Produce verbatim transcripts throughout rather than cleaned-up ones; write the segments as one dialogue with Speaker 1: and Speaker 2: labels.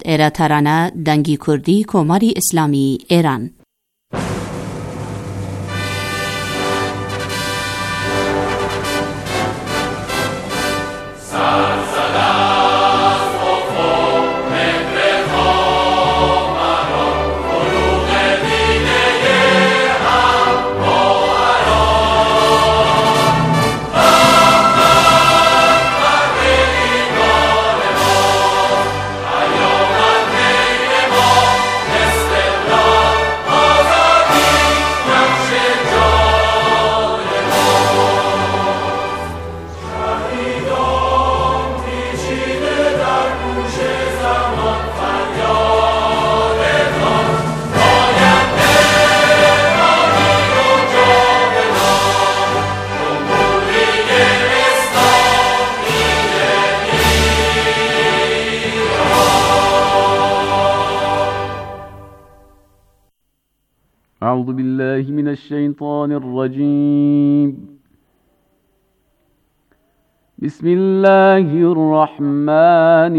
Speaker 1: ایرا ترانه دنگی کردی کماری اسلامی ایران.
Speaker 2: أعوذ بالله من الشيطان الرجيم. بسم الله الرحمن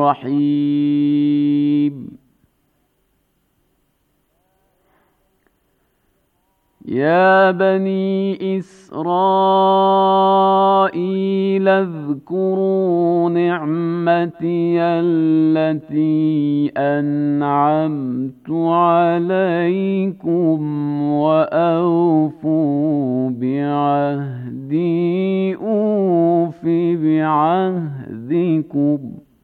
Speaker 2: الرحيم. يا بني إسرائيل اذكروا نعمتي التي أنعمت عليكم وأوفوا بعهدي أوف بعهدكم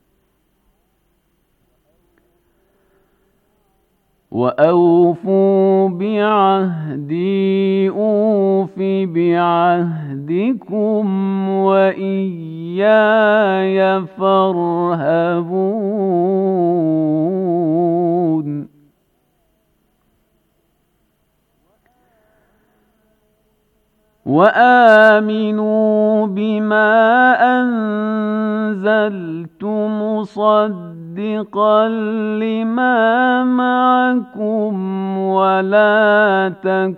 Speaker 2: وأوفوا بعهدي أوف بعهدكم وإياي فارهبون. وآمنوا بما أنزلت مصدقا لما معكم ولا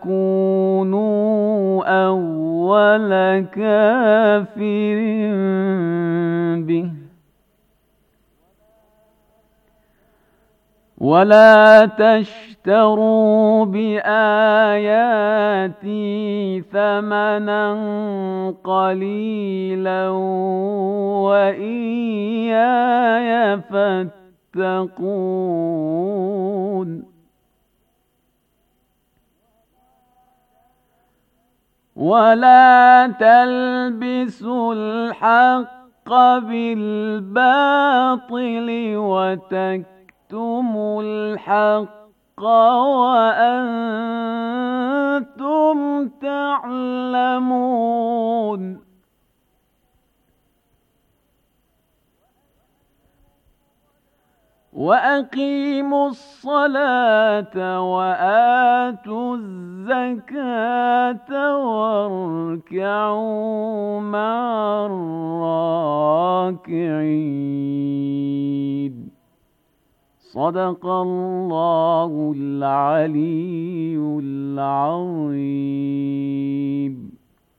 Speaker 2: تكونوا أول كافر به ولا تشتروا بآياتي ثمنا قليلا وإياي فاتقون. ولا تلبسوا الحق بالباطل وتكتموا تُمُ الْحَقَّ وَأَنْتُمْ تَعْلَمُونَ. وَأَقِيمُوا الصَّلَاةَ وَآتُوا الزَّكَاةَ وَارْكَعُوا مَعَ الرَّاكِعِينَ. صدق الله العلي العظيم.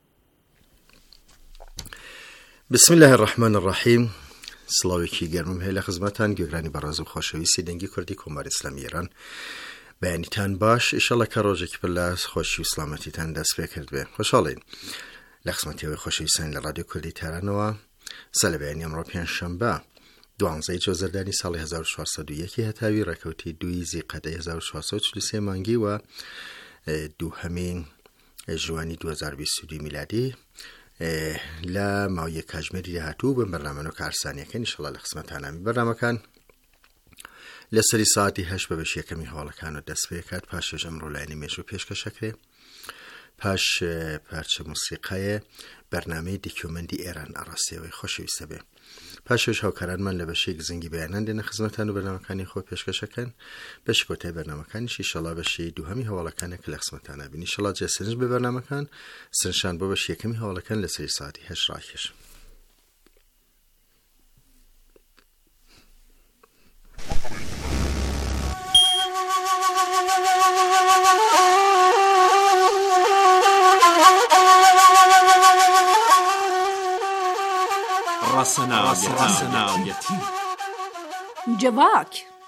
Speaker 3: بسم الله الرحمن الرحیم. سلاوێکی گەرمم هەیە لە خزمەتان گوێگرانی بەڕێز و خۆشەویستی دەنگی کوردی کۆماری ئیسلامی ئێران. بەیانیتان باش، ئیشەڵە کە ڕۆژێکی پڕ لە خۆشی و سڵامەتیتان دەست پێ کرد بێ. خۆشحاڵین لە خزمەتیەوەی خۆشەویستان لە ڕادیۆ کوردی تارانەوە. سە لە بەیانی ئەمڕۆ پێنجشەمبە دوانزەی جۆزەردانی ساڵی هەزار و چوارسەد و یەک هەتاوی ڕێکەوتی دووی زیقەدەی هەزار و چوارسەد و چل و سێ مانگی و دووهەمین ژوانی دوو هەزار و بیست و دوو میلادی لە ماوەیە کاتژمێری داهاتوو بە بەرنامە کارسانیەکە ئینشەڵا لە خزمەتانە بەرنامەکان لە سەری ساعتی هەشت بە بەش یەکەمی هەواڵەکان و دەست پێ کات. پاشێژ ئەمڕۆ لایەنی مێژوو پێشکەشەکرێ، پاش پارچە موسیقایە بەرنامەی دیکۆمەندی ئێران ئاڕاستیەوەی خۆشەویستە بێ. پاشێژ هاوکارانمان لە بەشێک زنگی بەیانان دێنە خزمەتان و بەرنامەکانی خۆ پێشکەشەکەن. بەشی کۆتای بەرنامەکانیشی ئینشەڵا بەشی دووهەمی هەواڵەکانێک لە خزمەتانە بین. ئینشەڵا جێ سرنج بە بەرنامەکان سرنجان بۆ بەشی یەکەمی هەواڵەکان لە سەری ساعتی هەشت ڕاکێش.
Speaker 4: راسنا راسنا
Speaker 5: جواك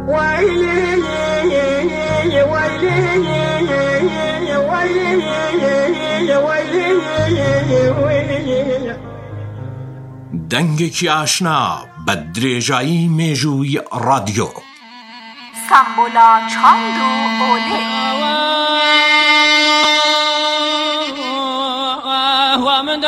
Speaker 4: دەنگێکی ئاشنا بە درێژایی مێژووی ڕادیۆ
Speaker 5: سامبۆلا چاند و ئۆلێ من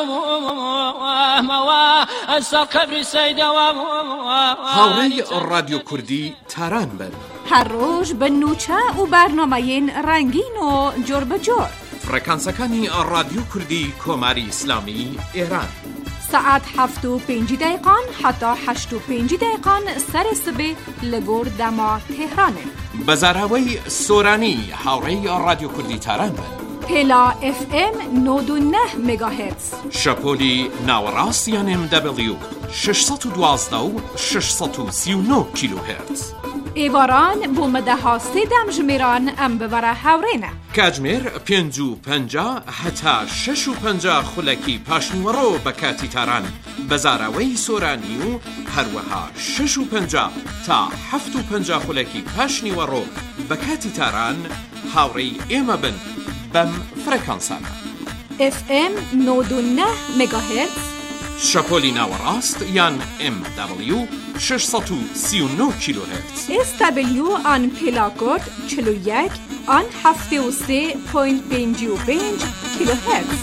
Speaker 4: هاوڕێی ڕادیۆ کوردی تاران بن
Speaker 5: هەر ڕۆژ بە نوچە و بەرنامەیەن ڕەنگین و جۆر بەجۆر
Speaker 4: فڕێکانسەکانی ڕادیۆ کوردی کۆماری ئیسلامی ئێران
Speaker 5: سعات هەفت و پێنجی دقیقان حتا هەشت و پێنجی دقیقان سەرێ سبێ لە گۆر دەما تێهرانێ
Speaker 4: بەزاراوەی سۆرانی هاوڕێی ڕادیۆ کوردی تاران بن
Speaker 5: پێلا ئف ئێم نۆد و نە مێگاهێرتز
Speaker 4: شەپۆلی ناوەڕاست یان ئێم دەبلیو شەشسەد و دوازدە و شەشسەد و سی و نۆ کیلۆهێرتز
Speaker 5: ئێواران بۆ مەدەها سێدەم ژمێران ئەم ببەرە هاوڕێنە
Speaker 4: کاتژمێر پێنج و پەنجا هەتا شەش و پەنجا خولەکی پاشنیوەڕۆ بە کاتی تاران بەزاراوەی سۆرانی و هەروەها شەش و پەنجا تا هەفت و پەنجا خولەکی پاشنیوەڕۆ بە کاتی تاران هاوڕێی ئێمە بن بەم فرەکانسانە
Speaker 5: ئف ئێم نۆد و نە مێگاهێرتز
Speaker 4: شەپۆلی ناوەڕاست یان ئێم دەبلیو شەشسەد و سی و نۆ کیلۆهێرتز
Speaker 5: ئێس دەبلیو ئان پێلاکۆرد چل و یەک ئان هەفتێ و سێ پۆینت پێنجی و پێنج کیلۆهێرتز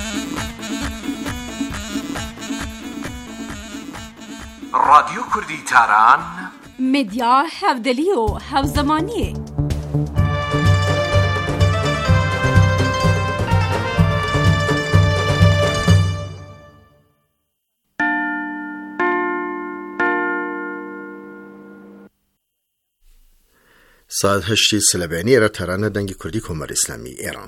Speaker 4: ڕادیۆ کوردی تاران
Speaker 5: مدیا هەودەلی و هەوزەمانیە
Speaker 3: ساعت هەشتی سلەبێنی ئێرە تەرانە دەنگی کوردی کۆماری ئیسلامی ئێران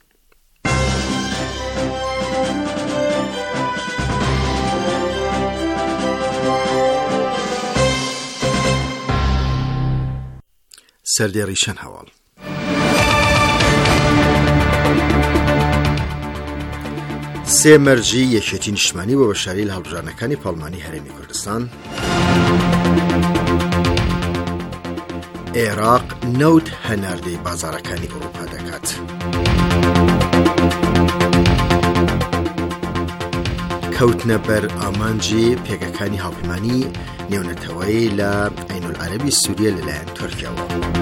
Speaker 3: سەردێڕی شەن هەواڵ سێ مەرجی یەکێتی نیشتمانی بۆ بەشداری لە هەڵبژاردنەکانی پاڵمانی هەرێمی کوردستان عێراق نەوت هەناردەی بازاڕەکانی ئەوروپا دەکات. کەوتنە بەر ئامانجی پێگەکانی هاوپەیمانی نێونەتەوەی لە عینولعەرەبی سووریە لەلایەن تورکیاوە.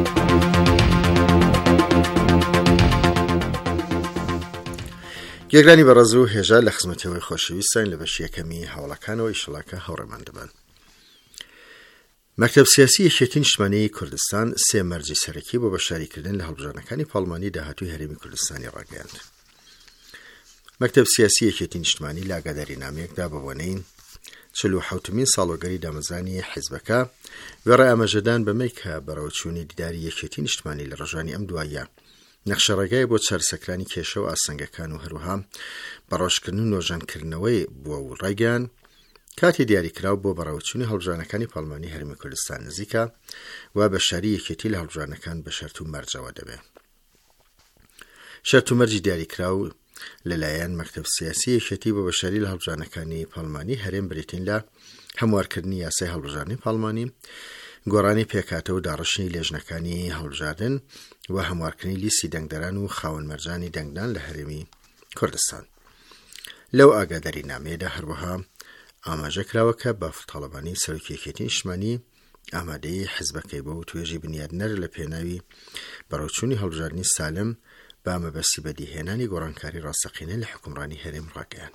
Speaker 3: گێگرانی بەڕێز و هێژە لە خزمەتەوەی خۆشەویستان لە بەشی یەکەمی هەوڵەکانەوە ئیشەڵاکە هەوڕێمان دەبن. مەکتەب سیاسی یەکێتی نیشتمانی کوردستان سێ مەرجی سەرەکی بۆ بەشداریکردن لە هەڵبژاردنەکانی پاڵمانی داهاتووی هەرێمی کوردستانی ڕاگەیاند. مەکتەب سیاسی یەکێتی نیشتمانی لە ئاگاداری نامەیەکدا بە وەنەی چل و حوتمین ساڵۆگەری دامەزرانی حیزبەکە وێڕای ئاماژەدان بەمەی کە بەڕێوەچوونی دیداری یەکێتی نیشتمانی لە ڕۆژانی ئەم دوایە نەخشەڕێگای بۆ چارەسەرکردنی کێشە و ئاسەنگەکان و هەروەها بەڕۆژکردن و نۆژانکردنەوەی بووە و ڕێگەیان کاتی دیاریکراو بۆ بەڕێوەچوونی هەڵبژاردنەکانی پاڵمانی هەرێمی کوردستان نزیکە و بەشداری یەکێتی لە هەڵبژاردنەکان بە شەرت و مەرجەوە دەبێت. شەرت و مەرجی دیاریکراو لەلایەن مەکتەب سیاسی یەکێتی بۆ بەشداری لە هەڵبژاردنەکانی پاڵمانی هەرێم بریتین لە هەموارکردنی یاسای هەڵبژاردنی پاڵمانی، گۆڕانی پێکاتە و داڕشنی لێژنەکانی هەڵبژاردن و هەموارکردنی لیستی دەنگدەران و خاوەن مەرجانی دەنگدان لە هەرێمی کوردستان. لەو ئاگاداری نامەیەدا هەروەها ئاماژە کراوە کە بافڵتەڵەبانی سەرۆکی یەکێتی نیشتمانی ئامادەی حیزبەکەی بۆ توێژی بنیادنەر لە پێناوی بەڕێوەچوونی هەڵبژاردنی سالم با مەبەستی بەدیهێنانی گۆڕانکاری ڕاستەقینە لە حکومڕانی هەرێم ڕاگەیان.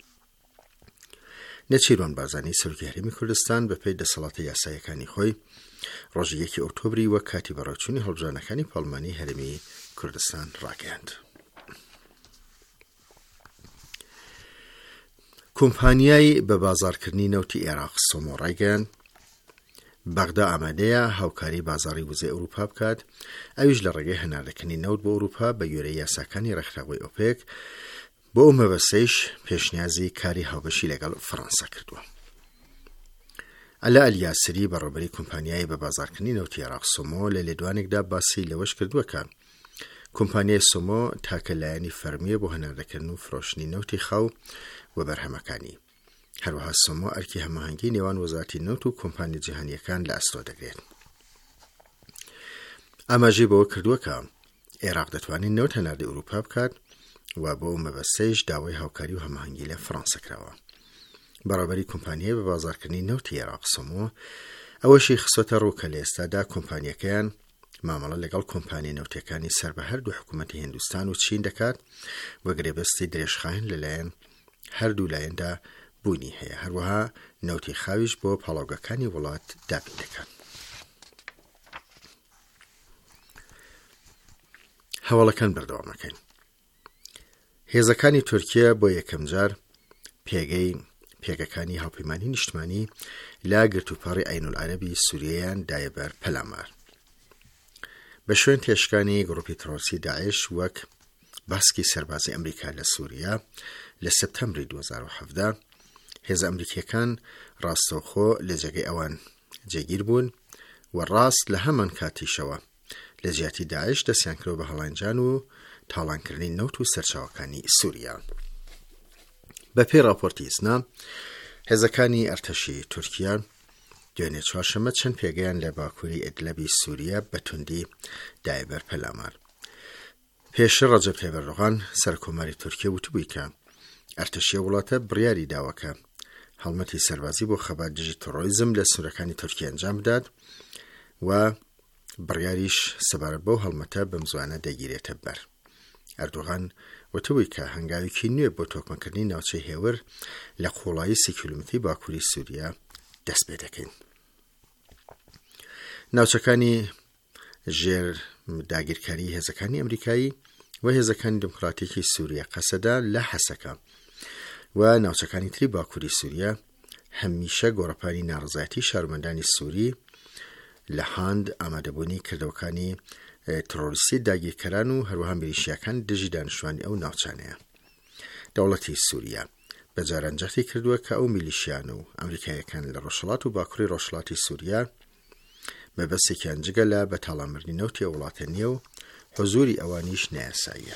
Speaker 3: نەچیروان بارزانی سەرۆکی هەرێمی کوردستان بەپێی دەسەڵاتە یاساییەکانی خۆی ڕۆژی یەکی ئۆکتۆبری وەک کاتی بەڕێوەچوونی هەڵبژاردنەکانی پاڵمانی هەرێمی کوردستان ڕاگەیاند. کۆمپانیای بە بازارکردنی نەوتی عێراق سۆمۆ ڕایگەیاند بەغدا ئامادەیە هاوکاری بازاڕی وزەی ئەوروپا بکات، ئەویش لە ڕێگەی هەناردەکردنی نەوت بۆ ئەوروپا بە گوێرەی یاساکانی ڕێکخراوەی ئۆپێک بۆ ئەو مەبەستەیش پێشنیازی کاری هاوبەشی لەگەڵ فەڕەنسا کردووە. ئەلا ئەلیاسری بەڕێوەبەری کۆمپانیای بە بازارکردنی نەوتی عێراق سۆمۆ لە لێدوانێکدا باسی لەوەش کردووە کە کۆمپانیای سۆمۆ تاکە لایەنی فەرمیە بۆ هەناردەکردن و فرۆشتنی نەوتی خاو و بەرهەمەکانی. هەروەها سۆمۆ ئەرکی هەماهەنگی نێوان وەزارەتی نەوت و کۆمپانیای جیهانیەکان لە ئەستۆ دەگرێت. ئاماژەی بەوە کردووە کە عێراق دەتوانێت نەوت هەناردی ئەوروپا بکات و بۆ مەبەستەیش داوای هاوکاری و هەماهەنگی لە فەڕەنسا کراوە. بەڕێوەبەری کۆمپانیای بە بازاڕکردنی نەوتی عێراق سۆمۆ ئەوەشی خستۆتە ڕوو کە لە ئێستادا کۆمپانیەکەیان مامەڵە لەگەڵ کۆمپانیای نەوتەکانی سەر بە هەردوو حکوومەتی هیندستان و چین دەکات و گرێبەستی درێژخایەن لەلایەن هەردوو لایەندا بوونی هەیە. هەروەها نەوتی خاویش بۆ پاڵاوگەکانی وڵات دابین دەکات. هەواڵەکان بەردەوامەکەین. هێزەکانی تورکیا بۆ یەکەم جار پێگەی پێگەکانی هاوپەیمانی نیشتمانی لا گرتوپەڕی عینولعەرەبی سووریەیان دایەبەر پەلامار. بە شوێن تێشکانی گڕۆپی ترۆریستی داعش وەک باسکی سەربازی ئەمریکا لە سووریا لە سەپتەمبری دوو هەزار و هەڤدە هێزە ئەمریکیەکان ڕاستەوخۆ لە جێگەی ئەوان جێگیر بوون و ڕاست لە هەمان کاتیشەوە لە جیاتی داعش دەستیان کردەوە بە هەڵانجان و تاڵانکردنی نەوت و سەرچاوەکانی سووریا. بە پێی راپۆرتی ئیسنا هێزەکانی ئەرتەشی تورکیا دوێنێ چوارشەممە چەند پێگەیان لە باکووری ئیدلەبی سووریا بە توندی دایەبەر پەلامار. پێشتر ڕەجەب تایب ئەردۆغان سەرکۆماری تورکیا وتبووی کە ئەرتەشیە وڵاتە بڕیاری داوەکە هەڵمەتی سەربازی بۆ خەبات دژی تۆڕۆیزم لە سوورەکانی تورکیا ئەنجام بدات و بڕیاریش سەبارەت بەو هەڵمەتە بەم زوانە دەگیرێتە بەر. ئەردۆغان وتبووی کە هەنگاوێکی نوێ بۆ تۆکمەکردنی ناوچەی هێور لە قوڵایی سی کیلومتری باکووری سووریا دەست پێ دەکەین. ناوچەکانی ژێر داگیرکاری هێزەکانی ئەمریکایی و هێزەکانی دموکراتیکی سووریا قەسەدا لە حەسەکە و ناوچەکانی تری باکووری سووریا هەمیشە گۆڕەپانی ناڕزایەتی شارمەندانی سووری لە هاند ئامادەبوونی کردەوەکانی ترۆریستی داگیرکەران و هەروەها میلیشیاکان دژی دانیشتوانی ئەو ناوچانەیە. دەوڵەتی سووریا بەجاران جەختی کردووە کە ئەو میلیشیان و ئەمریکایەکان لە ڕۆژهەڵات و باکووری ڕۆژهەڵاتی سووریا مەبەستێکیان جگە لە بەتاڵانبردنی نەوتی وڵاتە نییە و حزوری ئەوانیش نایاساییە.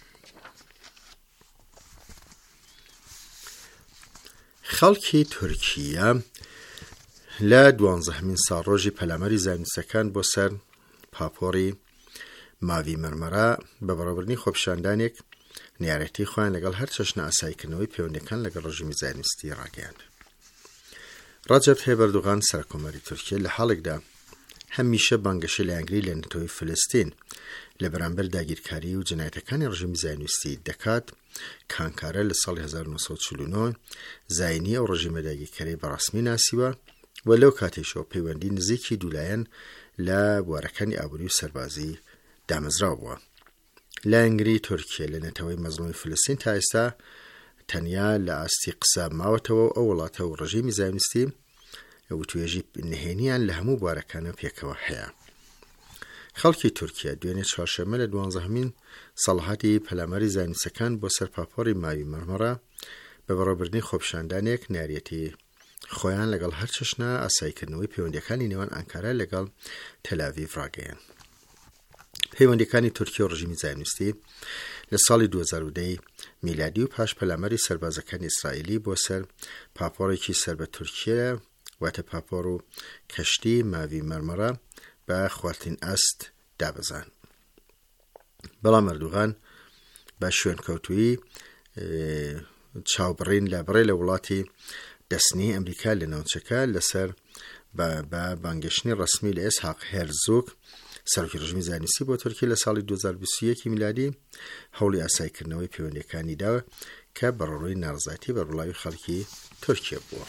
Speaker 3: خەڵکی تورکیا لە دوانزەهەمین ساڵڕۆژی پەلامەری زانستەکان بۆ سەر پاپۆری ماوی مەرمەرا بە بەڕێوەبردنی خۆپیشاندانێک نیارەتی خۆیان لەگەڵ هەر چەشنە ئاساییکردنەوەی پەیوەندیەکان لەگەڵ ڕژیمی زانستی ڕاگەیاند. ڕەجەب تایب ئەردۆغان سەرکۆمەری تورکیا لە حاڵێکدا هەمیشە بانگەشی لە یانگری لە نەتەوەی فلستین لە بەرامبەر داگیرکاری و جنایەتەکانی ڕژیمی زانستی دەکات کانکارە لە ساڵی هەزار و نۆ سەد و چل و نۆ زاینی ئەو ڕژیمە داگیرکاری بەڕەسمی ناسیوە و لەو کاتێشەوە پەیوەندی نزیکی دوولایەن لە بوارەکانی ئابووری و سەربازی دامەزراو بووە. لە یانگری تورکیا لە نەتەوەی مەزلومی فلستین تا ئێستا تەنیا لە ئاستی قسە ماوەتەوە ئەو وڵاتە و ڕژیمی زانستی و توێژی نهێنیان لە هەموو بوارەکانە پێکەوە هەیە. خەڵکی تورکیا دوێنێ چوارشەممە لە دوانزەهەمین ساڵەهاتی پەلامەری زانستەکان بۆ سەر پاپۆری ماوی مەرمەرا بە بەڕێوەبردنی خۆپیشاندانێک ناریەتی خۆیان لەگەڵ هەر چەشنە ئاساییکردنەوەی پەیوەندیەکانی نێوان ئەنکارا لەگەڵ تەلاڤیڤ ڕاگەیاند. پەیوەندیەکانی تورکیا و ڕژیمی زانستی لە ساڵی دوو هەزار و دە میلادی و پاش پەلامەری سەربازەکانی ئیسرائیلی بۆ سەر پاپۆرێکی سەر بە تورکیا واتە پاپۆر و کەشتی ماوی مەرمەرا بە خواردترین ئەست دابەزان. بەڵام ئەردۆغان بە شوێنکەوتووی چاوبڕین لە بڕێ لە وڵاتی دەستنی ئەمریکا لە ناوچەکە لەسەر بە بانگەشتنی ڕسمی لە ئێسحاق هێرزۆگ سەرۆکی ڕژیمی زانستی بۆ تورکیا لە ساڵی دوو هەزار و بیست و یەک میلادی هەوڵی ئاساییکردنەوەی پەیوەندیەکانی داوە کە بەڕێوەبردنی ناڕزایەتی بەڕووڵاوی خەڵکی تورکیا بووە.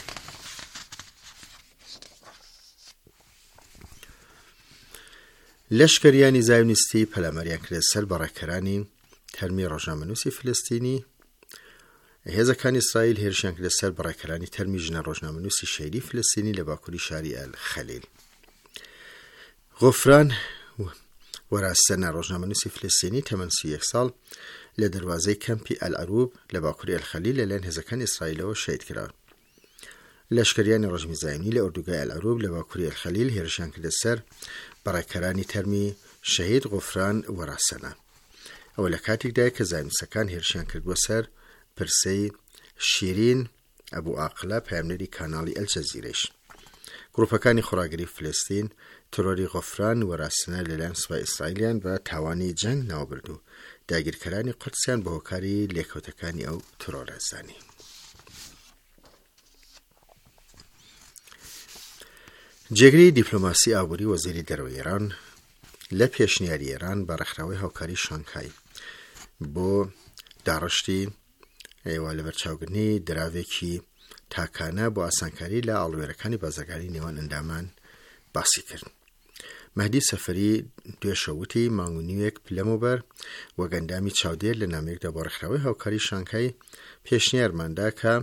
Speaker 3: لەشکریانی زایۆنیستی پەلامەریان کرد سەر بەڕێکەرانی تەرمی ڕۆژنامەنووسی فلستینی. هێزەکانی ئیسرائیل هێرشیان کرد سەر بەڕێکەرانی تەرمی ژنە ڕۆژنامەنووسی شەیدی فلستینی لە باکووری شاری ئەل خەلیل. غۆفران وەراستە ڕۆژنامەنووسی فلستینی تەمەن سی و یەک ساڵ لە دەروازەی کەمپی ئەل عەروب لە باکووری ئەل خەلیل لەلایەن هێزەکانی ئیسرائیلەوە شەید کرا. لەشکریانی ڕژیمی زایۆنی لە ئوردوگای ئەل عەروب لە باکووری ئەل خەلیل هێرشیان کرد سەر بەڕێکەرانی تەرمی شەهید غۆفران وەراسەنە. ئەوە لە کاتێکدا کە زایۆنیستەکان هێرشیان کردووە سەر پرسەی شیرین ئەبوو ئاقلە پایمنەری کاناڵی ئەل جەزیرەش. گروپەکانی خۆراگری فلستین ترۆری غۆفران وەراسنە لەلایەن سوپای ئیسرائیلیان بە تاوانی جەنگ ناوبرد و داگیرکەرانی قودسیان بە هۆکاری لێکەوتەکانی ئەو ترۆرە زانی. جێگری دیپلۆماسی ئابووری وەزیری دەرەوەی ئێران لە پێشنیاری ئێران بە ڕێکخراوەی هاوکاری شانگهای بۆ داڕشتی ئێوە لە بەرچاوگرتنی دراوێکی تاکانە بۆ ئاسانکاری لە ئاڵوێرەکانی بازرگانی نێوان ئەندامان باسی کرد. مەهدی سەفەری دوێشەوتی مانگ و نیوێک لەمەوبەر وە گەندامی چاودێر لە نامەیەکدا بۆ ڕێکخراوەی هاوکاری شانگهای پێشنیارماندا کە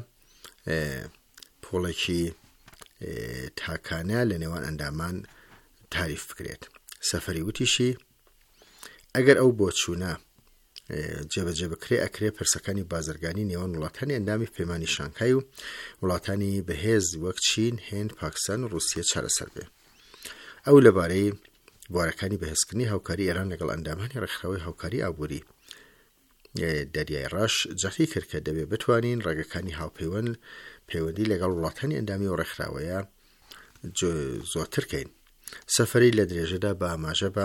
Speaker 3: پۆڵێکی تاکانە لە نێوان ئەندامان تاریف بکرێت. سەفەری وتیشی ئەگەر ئەو بۆچوونە جێبەجێ بکرێ ئەکرێ پرسەکانی بازرگانی نێوان وڵاتانی ئەندامی پەیمانی شانگهای و وڵاتانی بەهێز وەک چین، هێند، پاکستان و رووسیا چارەسەر بێ. ئەو لەبارەی بوارەکانی بەهێزکردنی هاوکاری ئێران لەگەڵ ئەندامانی ڕێکخراوەی هاوکاری ئابووری دەریای ڕاش جەختی کرد کە دەبێ بتوانین ڕێگەکانی هاوپەیوەند پەیوەندی لەگەڵ وڵاتانی ئەندامی و ڕێکخراوەیە زۆرترکەین. سەفەری لە درێژەدا بە ئاماژە بە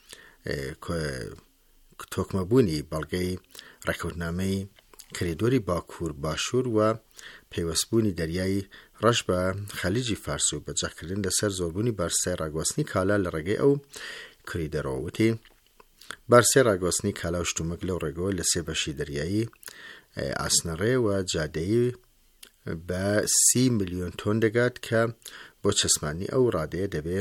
Speaker 3: تۆکمەبوونی بەڵگەی ڕێکەوتنامەی کریدۆری باکوور باشوور و پەیوەستبوونی دەریای ڕەش بە خەلیجی فارس و بەجەکردن لەسەر زۆربوونی بارسای ڕاگواستنی کالا لە ڕێگەی ئەو کریدۆرەوە وتی بارسای ڕاگواستنی کالا و شتومەک لەو ڕێگەوە لە سێ بەشی دەریایی ئاسنەڕێ و جادەیی بە سی ملیۆن تۆن دەگات کە بۆ چەسمانی ئەو ڕادەیە دەبێ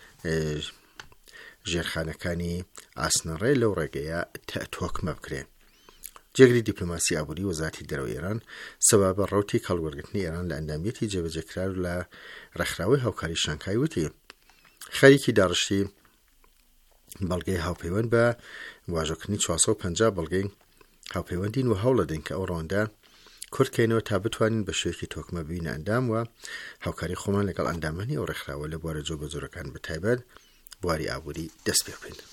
Speaker 3: ژێرخانەکانی ئاسنەڕێ لەو ڕێگەیە تۆکمە بکرێن. جێگری دیپلۆماسی ئابووری وەزارەتی دەرەوەی ئێران سەبابە ڕەوتی کەڵوەرگرتنی ئێران لە ئەندامیەتی جێبەجێکرار و لە ڕێکخراوەی هاوکاری شانگهای وتی خەریکی داڕشتی بەڵگەی هاوپەیوەند بە واژۆکردنی چوارسەد و پەنجا بەڵگەی هاوپەیوەندین و هەوڵ دەدەین کە ئەو ڕەوەندە کورتکەینەوە تا بتوانین بە شێوەیەکی تۆکمە ببینە ئەندام و هاوکاری خۆمان لەگەڵ ئەندامانی ئەو ڕێکخراوە لە بوارە جۆبەجۆرەکان بەتایبەت بواری ئابووری دەست پێ بکەین.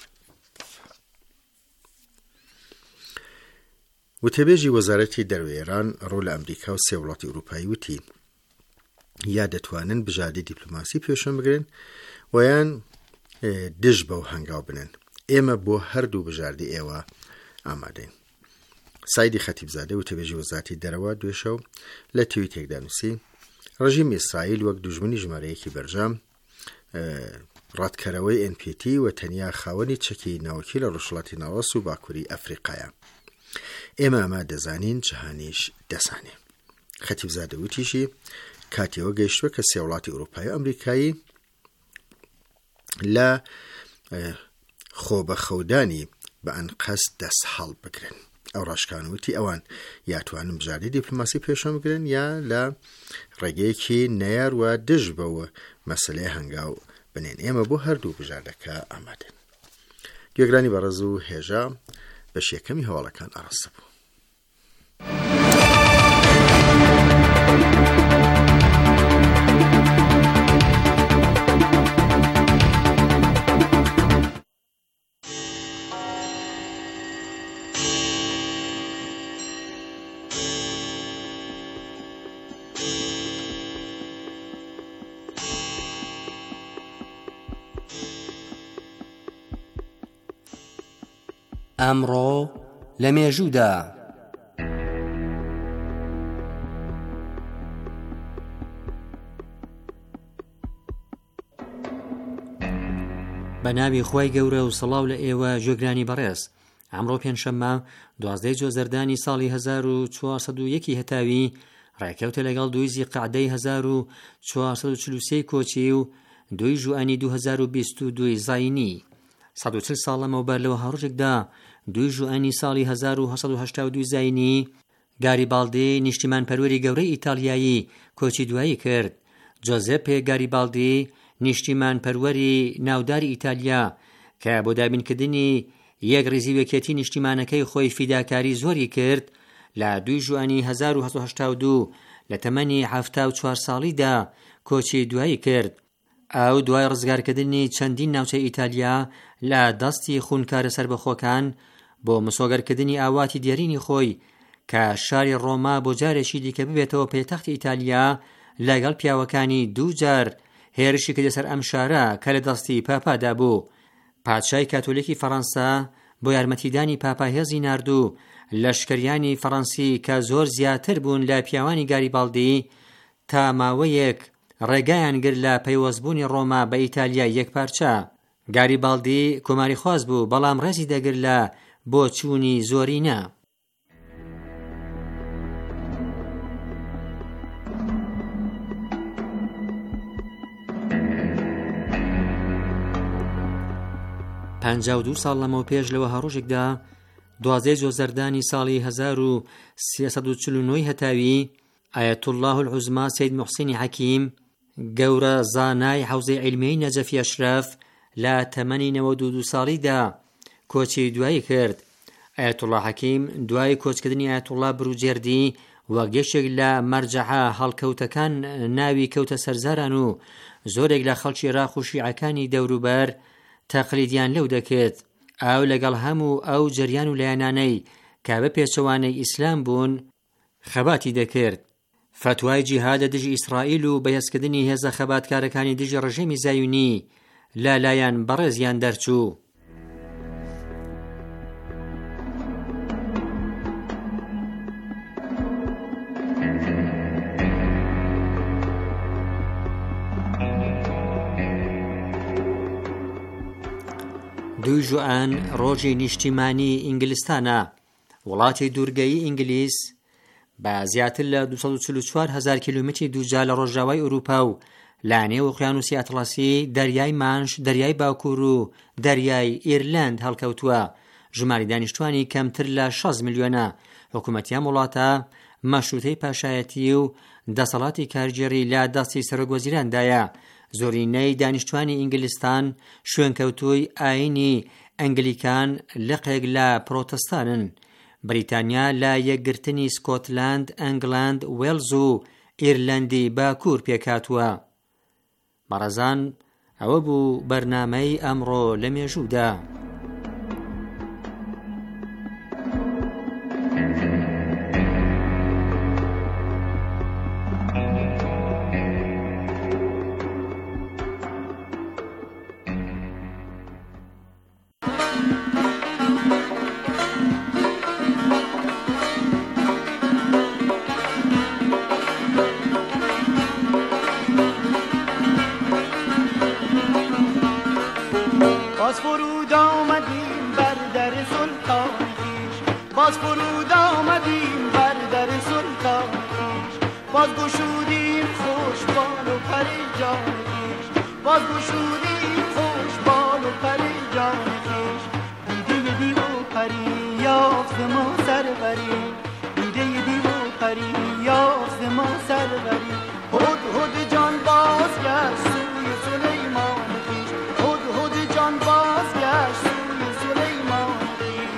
Speaker 3: وتەبێژی وەزارەتی دەرەوەی ئێران ڕۆ لە ئەمریکا و سێ وڵاتی ئەوروپایی وتی یا دەتوانن بژاردەی دیپلۆماسی پێشەن بگرن و یان دژ بەو هەنگاو بنن. ئێمە بۆ هەردوو بژاردەی ئێوە ئامادەین. سایدی خەتیبزادە وتەبێژی وەزارەتی دەرەوە دوێشەو لە تویتێکدا نووسی ڕژیمی ئیسرائیل وەک دوژمنی ژمارەیەکی بەرژام ڕاتکەرەوەی ئێن پی تی و تەنیا خاوەنی چەکی ناوەکی لە ڕۆژهەڵاتی ناوەڕاست و باکووری ئەفریقایە. ئێمە ئەمە دەزانین جەهانیش دەزانێ. خەتیبزادە وتیشی کاتێوە گەیشتووە کە سێ وڵاتی ئەوروپای و ئەمریکایی لە خۆبەخەودانی بە ئەنقەس دەست هەڵ بگرن. ئەو ڕاشکانوتی ئەوان یاتوانن بژاردەی دیپلۆماسی پێشەن بگرن یا لە ڕێگەیەکی نەیار و دژ بەوە مەسەلەی هەنگاو بنێن. ئێمە بۆ هەردوو بژاردەکە ئامادەن. گوێگرانی بەڕێز و هێژە بەش یەکەمی هەواڵەکان ئاڕاستە بوو.
Speaker 6: ئەمڕۆ لە مێژوودا بە ناوی خۆی گەورە و سەڵاو لە ئێوە گوێگرانی بەڕێز. ئەمڕۆ پێنجشەممە دوازدەی جۆزەردانی ساڵی هەزار و چوارسەد و یەکی هەتاوی ڕێکەوتە لەگەڵ دوی زیقعدەی هەزار و چوارسەد و چل و سێ کۆچی و دوی ژوئانی دوو هەزار و بیست و دوی زاینی سەد و چل ساڵ لەمەوبەر لەوە هەڕۆژێکدا دوی ژوئانی ساڵی هەزار و هەشت سەد و هەشتا و دوی زاینی گاریبالدی نیشتیمان پەروەری گەورەی ئیتالیایی کۆچی دوایی کرد. جۆزێپێ گاریبالدی نیشتیمان پەروەری ناوداری ئیتالیا کە بۆ دابینکردنی یەک ڕێزیوەکێتی نیشتیمانەکەی خۆی فیداکاری زۆری کرد لە دوی ژوئانی هەزار و هەشت سەد و هەشتا و دوو لە تەمەنی هەفتە و چوار ساڵیدا کۆچی دوایی کرد. ئەو دوای ڕزگارکردنی چەندین ناوچەی ئیتالیا لە دەستی خونکارە سربەخۆکان بۆ مسۆگەرکردنی ئاواتی دیێرینی خۆی کە شاری ڕۆما بۆ جارێکی دیکە ببێتەوە پێتەختی ئیتالیا لەگەڵ پیاوەکانی دوو جار هێرشی کردە سەر ئەم شارە کە لە دەستی پاپادا بوو. پادشای کاتۆلیکی فەڕەنسا بۆ یارمەتیدانی پاپا هێزی ناردوو لەشکریانی فەڕەنسی کە زۆر زیاتر بوون لە پیاوانی گاریبالدی تا ماوەیەک ڕێگایان گر لە پەیوەستبوونی ڕۆما بە ئیتالیا یەکپارچە. گاریبالدی کۆماری خواست بوو بەڵام ڕێزی دەگر لە بۆ چوونی زۆرینە. پەنجا و دوو ساڵ لەمەوە پێش لەوە هەڕۆژێکدا دوازدەی جۆزەردانی ساڵی هەزار و سێسەد و چل و نۆی هەتاوی ئایەت الله العوزما سەید موحسینی حەکیم گەورە زانای حەوزەی عیلمیەی نەجەفی ئەشرەف لە تەمەنی نەوەد و دوو ساڵیدا کۆچی دوایی کرد. ئایەت الله حەکیم دوای کۆچکردنی ئایەت الله بروجێردی وەک یەکێک لە مەرجەعە هەڵکەوتەکان ناوی کەوتە سەرزاران و زۆرێک لە خەڵکی عێراق و شیعەکانی دەوروبەر تەقلیدیان لەو دەکرد. ئاو لەگەڵ هەموو ئەو جەریان و لایەنانەی کە بە پێچەوانەی ئیسلام بوون خەباتی دەکرد. فتوای جیهاد لە دژی ئیسرائیل و بەهێزکردنی هێزە خەباتکارەکانی دژی ڕژیمی زایونی لالایەن بەڕێزیان دەرچوو. دوی ژوئان ڕۆژی نیشتیمانی ئینگلیستانە. وڵاتی دوورگەیی ئینگلیس بە زیاتر لە دووسەد و چل و چوار هەزار کیلومتری دووجا لە ڕۆژاوای ئەوروپا و لانێ ئۆقیانوسی ئەتڵەسی، دەریای مانش، دەریای باکوور و دەریای ئیرلند هەڵکەوتووە. ژماری دانیشتوانی کەمتر لە شەش میلیۆنە. حکوومەتی ئەم وڵاتە مەشروتەی پاشایەتی و دەسەڵاتی کارگێڕی لە دەستی سەرۆکوەزیراندایە. زۆرینەی دانیشتوانی ئینگلیستان شوێنکەوتووی ئاینی ئەنگلیکان لقێک لە پرۆتەستانن. بریتانیا لە یەکگرتنی سکۆتلاند، ئەنگلاند، وێلز و ئیرلەندی باکوور پێکاتووە. بەڕێزان، ئەوە بوو بەرنامەی ئەمڕۆ لە مێژوودا.
Speaker 7: باز فرود آمدیم بر در سلطان خویش، باز فرود آمدیم بر در سلطان خویش، باز گشودیم خوش بال و پری جان خویش، باز گشودیم خوش بال و پری جان خویش. دیده دیو و پری یافت ما سروری، دیده دیو و پری یافت ما سروری. هد هد جان باز گشت سوی سلیمان خویش، هد هد جان باز گشت سوی سلیمان خویش.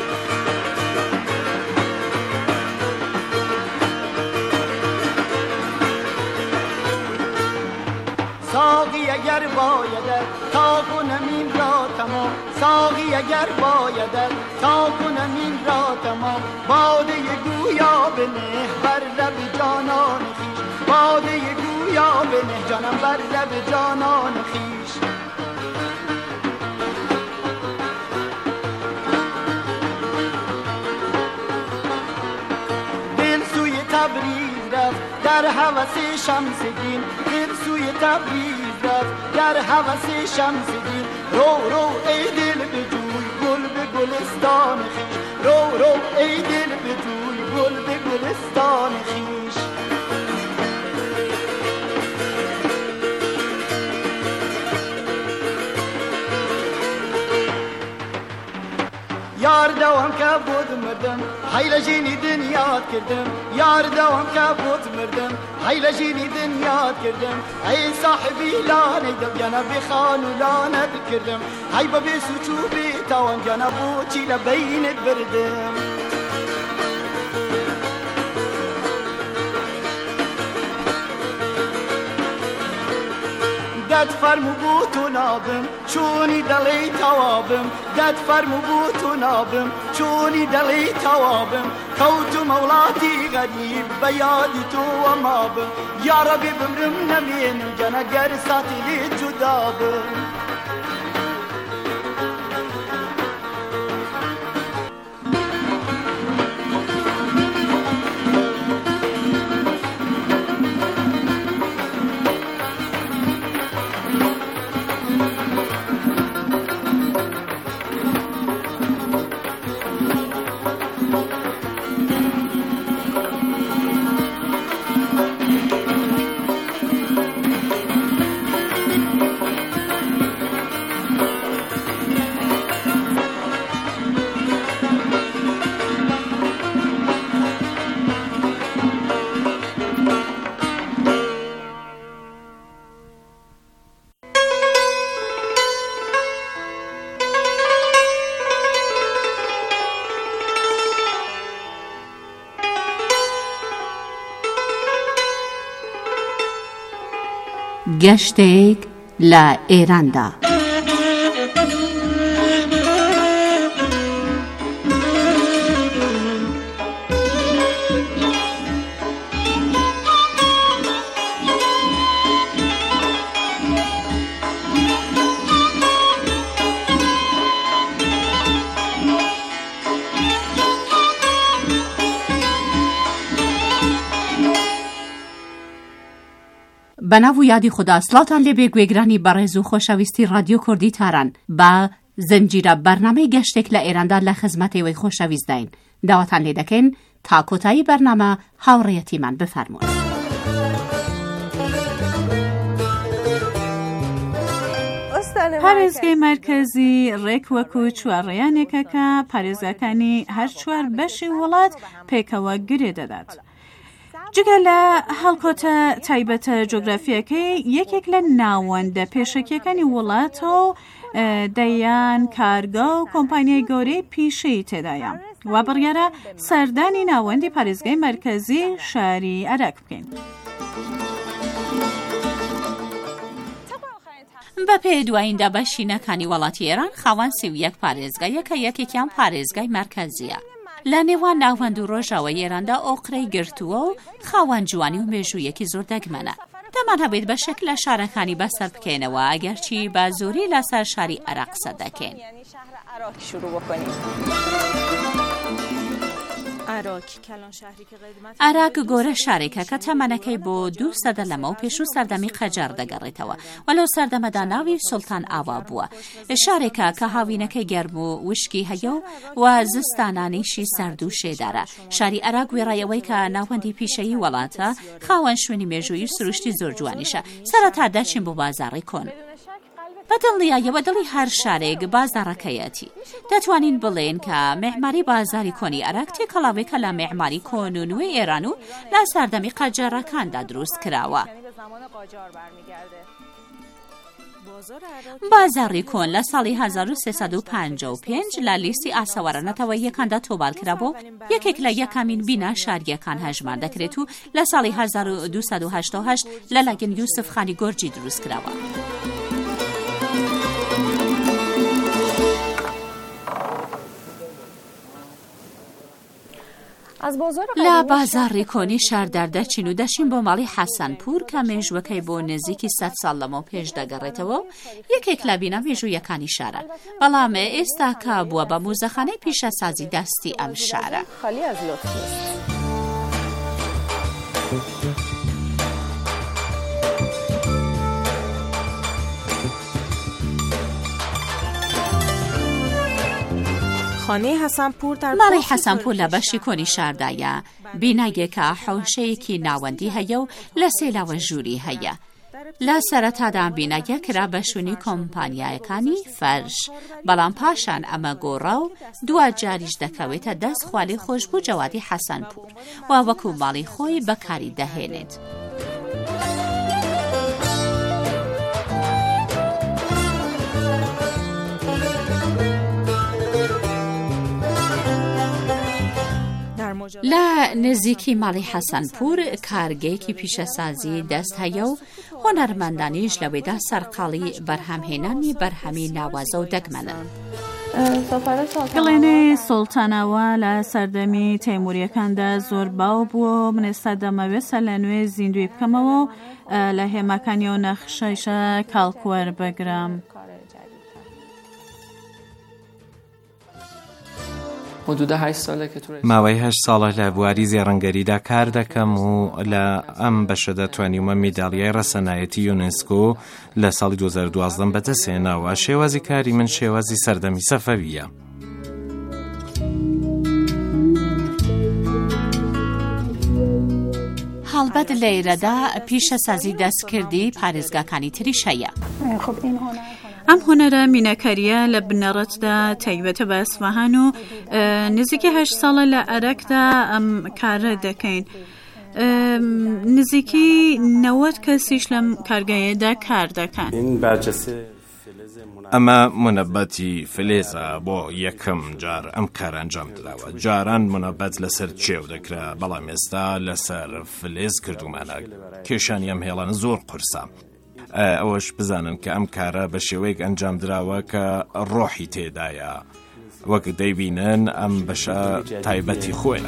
Speaker 7: ساقی اگر بایدت تا کنم این را تمام، ساقی اگر بایدت تا کنم این را تمام. باده گویا بنه بر لب جانان خویش، باده گویا بنه جانم بر لب جانان خویش. دل سوی تبریز رفت در هوس شمس دین، دل سوی تبریز رفت در هوس شمس دین. رو رو ای دل بجوی گل به گلستان خویش، رو رو ای دل بجوی گل به گلستان خویش. یار دوام که بود مردم حیل جینی دنیات کردم، یار دوام که بود مردم حیل جینی دنیات کردم. ای صاحبی لانه دم جانا بخان و لانه بکردم، ای بابی سوچو بیتاوان جانا بوچی لبینت بردم. دد فرمو بوتو نابم چونی دلی توابم دد فرمو بوتو نابم چونی دلی توابم كوت مولاتي غريب بيادي تو ومابم يا ربي بمرم نمين جنا قرصاتي لي جدابم
Speaker 1: گەشتێک لە ئێراندا. بەناو و یادی خدا سڵاتان لێبێ گوێگرانی بەڕێز و خۆشەویستی رادیۆ کوردی تاران بە زنجیرە بەرنامەی گەشتێک لە ئێراندا لە خزمەتێوەی خۆشەویست داین. داواتان لێ دەکەین تا کۆتایی بەرنامە هاوڕێیەتیمان بفەرموون.
Speaker 8: پارێزگای مرکزی ڕێک وەکو چوارڕێیانێکە کە پارێزگاکانی هەر چوار بەشی وڵات پێکەوە گرێ دەدات. جگە لە هەڵکۆتە تایبەتە جۆگرافیەکەی یەکێک لە ناوەندە پێشەکیەکانی وڵاتەوە دەیان کارگا و کۆمپانیای گەورەی پیشەی تێدایە و بڕیارە سەردانی ناوەندی پارێزگای مرکزی شاری عێراق بکەین.
Speaker 1: بە پێی دواییندا بەشینەکانی وڵاتی ئێران خاوەن سی و یەک پارێزگایە کە یەکێکیان پارێزگای مرکزیە. لە نێوان ناوەند و ڕۆژاوای ئێراندا ئۆقرەی گرتووە و خاوەن جوانی و مێژوویەکی زۆر دەگمەنە. دەمان هەبێت بە شەکل لە شارەکانی بەسەر بکەینەوە ئەگەرچی بە زۆری لەسەر شاری عێراق قسە دەکەین. عێراق گۆرە شارێکە کە تەمەنەکەی بۆ دوو سەدە لەمە و پێش و سەردەمی قەجار دەگەڕێتەوە و لەو سەردەمەدا ناوی سوڵتان ئاوا بووە. شارێکە کە هاوینەکەی گەرم و وشکی هەیە و زستانانیشی سەرد و شێدارە. شاری عێراق وێڕایەوەی کە ناوەندی پیشەیی وڵاتە خاوەن شوێنی مێژووی سروشتی زۆر جوانیشە. سەرەتا دەچین بۆ بازاڕی کۆن. بەدڵنیایەوە دڵی هەر شارێک بازاڕەکەیەتی. دەتوانین بڵێن کە معماری بازاری کۆنی عێراق تێکەڵاوێکە لە معماری کۆن و نوێی ئێران و لە سەردەمی قەجارەکاندا دروست کراوە. بازاڕی کۆن لە ساڵی هەزار و سێسەد و پەنجا و پێنج لە لیستی ئاسەوارەنەتەوە یەکاندا تۆبال کرابوو. یەکێک لە یەکامین بینا شاریەکان هەژمان دەکرێت و لە ساڵی هەزار و دووسەد و هەشتا و هەشت لە لەگەن یوسف خانی گۆرجی دروست کراوە. لە بازاڕی کۆنی شار دەردەچین و دەچین بۆ ماڵی حەسەنپوور کە مێژوەکەی بۆ نزیکی سەد ساڵ لەمەوە پێش دەگەڕێتەوە و یەکێک لە بینە مێژوویەکانی شارە. بەڵام ئێستا کە بووە بە موزەخانەی پیشەسازی دەستی ئەم شارە. ماڵی حەسەنپوور لە بەشی کۆنی شاردایە. بینایەکە حەوشەیەکی ناوەندی هەیە و لە سێلاوە ژووری هەیە. لە سەرەتادا بینایە کرا بە شوێنی کۆمپانیایەکانی فەرش، بەڵام پاشان ئەمە گۆڕا و دوا جاریش دەکەوێتە دەست خوالی خۆشبوو جەوادی حەسەنپوور و وەکو ماڵی خۆی بەکاری دەهێنێت. لە نزیکی ماڵی حەسەنپور کارگەیەکی پیشەسازی دەست هەیە و هۆنەرمەندانیش لەوێدا سەرقاڵی بەرهەمهێنانی بەرهەمی ناوازە و دەگمەنن.
Speaker 8: گڵێنەی سوڵتانەوە لە سەردەمی تەیموریەکاندا زۆر باو بووە و من ئێستا دەمەوێت سەر لە نوێ زیندوی بکەمەوە و لە هێماکانی و نەخشەیشە کاڵکوەر بگرم.
Speaker 9: ماوەی هەشت ساڵە لە بواری زێڕەنگەریدا کار دەکەم و لە ئەم بەشە دەتوانیمە میدالیای ڕەسەنایەتی یونسکۆ لە ساڵی دوو هەزار و دوازدە بەدەستهێناوە. شێوازی کاری من شێوازی سەردەمی سەفەویە.
Speaker 1: هەڵبەت لە ئێرەدا پیشەسازی دەستکردی پارێزگاکانی تریش هەیە.
Speaker 8: ئەم هۆنەرە مینەکاریە لە بنەڕەتدا تایبەتە بە ئەسفەهان و نزیکی هەشت ساڵە لە عێراقدا ئەم کارە دەکەین. نزیکی نەوەت کەسیش لەم کارگایەدا کار دەکەن.
Speaker 9: ئەمە منەبەتی فلێزە بۆ یەکەم جار ئەم کار ئەنجام دراوە. جاران منەبەت لەسەر چێو دەکرا، بەڵام ئێستا لەسەر فلێز کردومانە. کێشانی ئەم هێڵانە زۆر قورسە. ئەوەش بزانن کە ئەم کارە بە شێوەیەک ئەنجام دراوە کە ڕۆحی تێدایە. وەک دەیبینن ئەم بەشە تایبەتی خۆیە.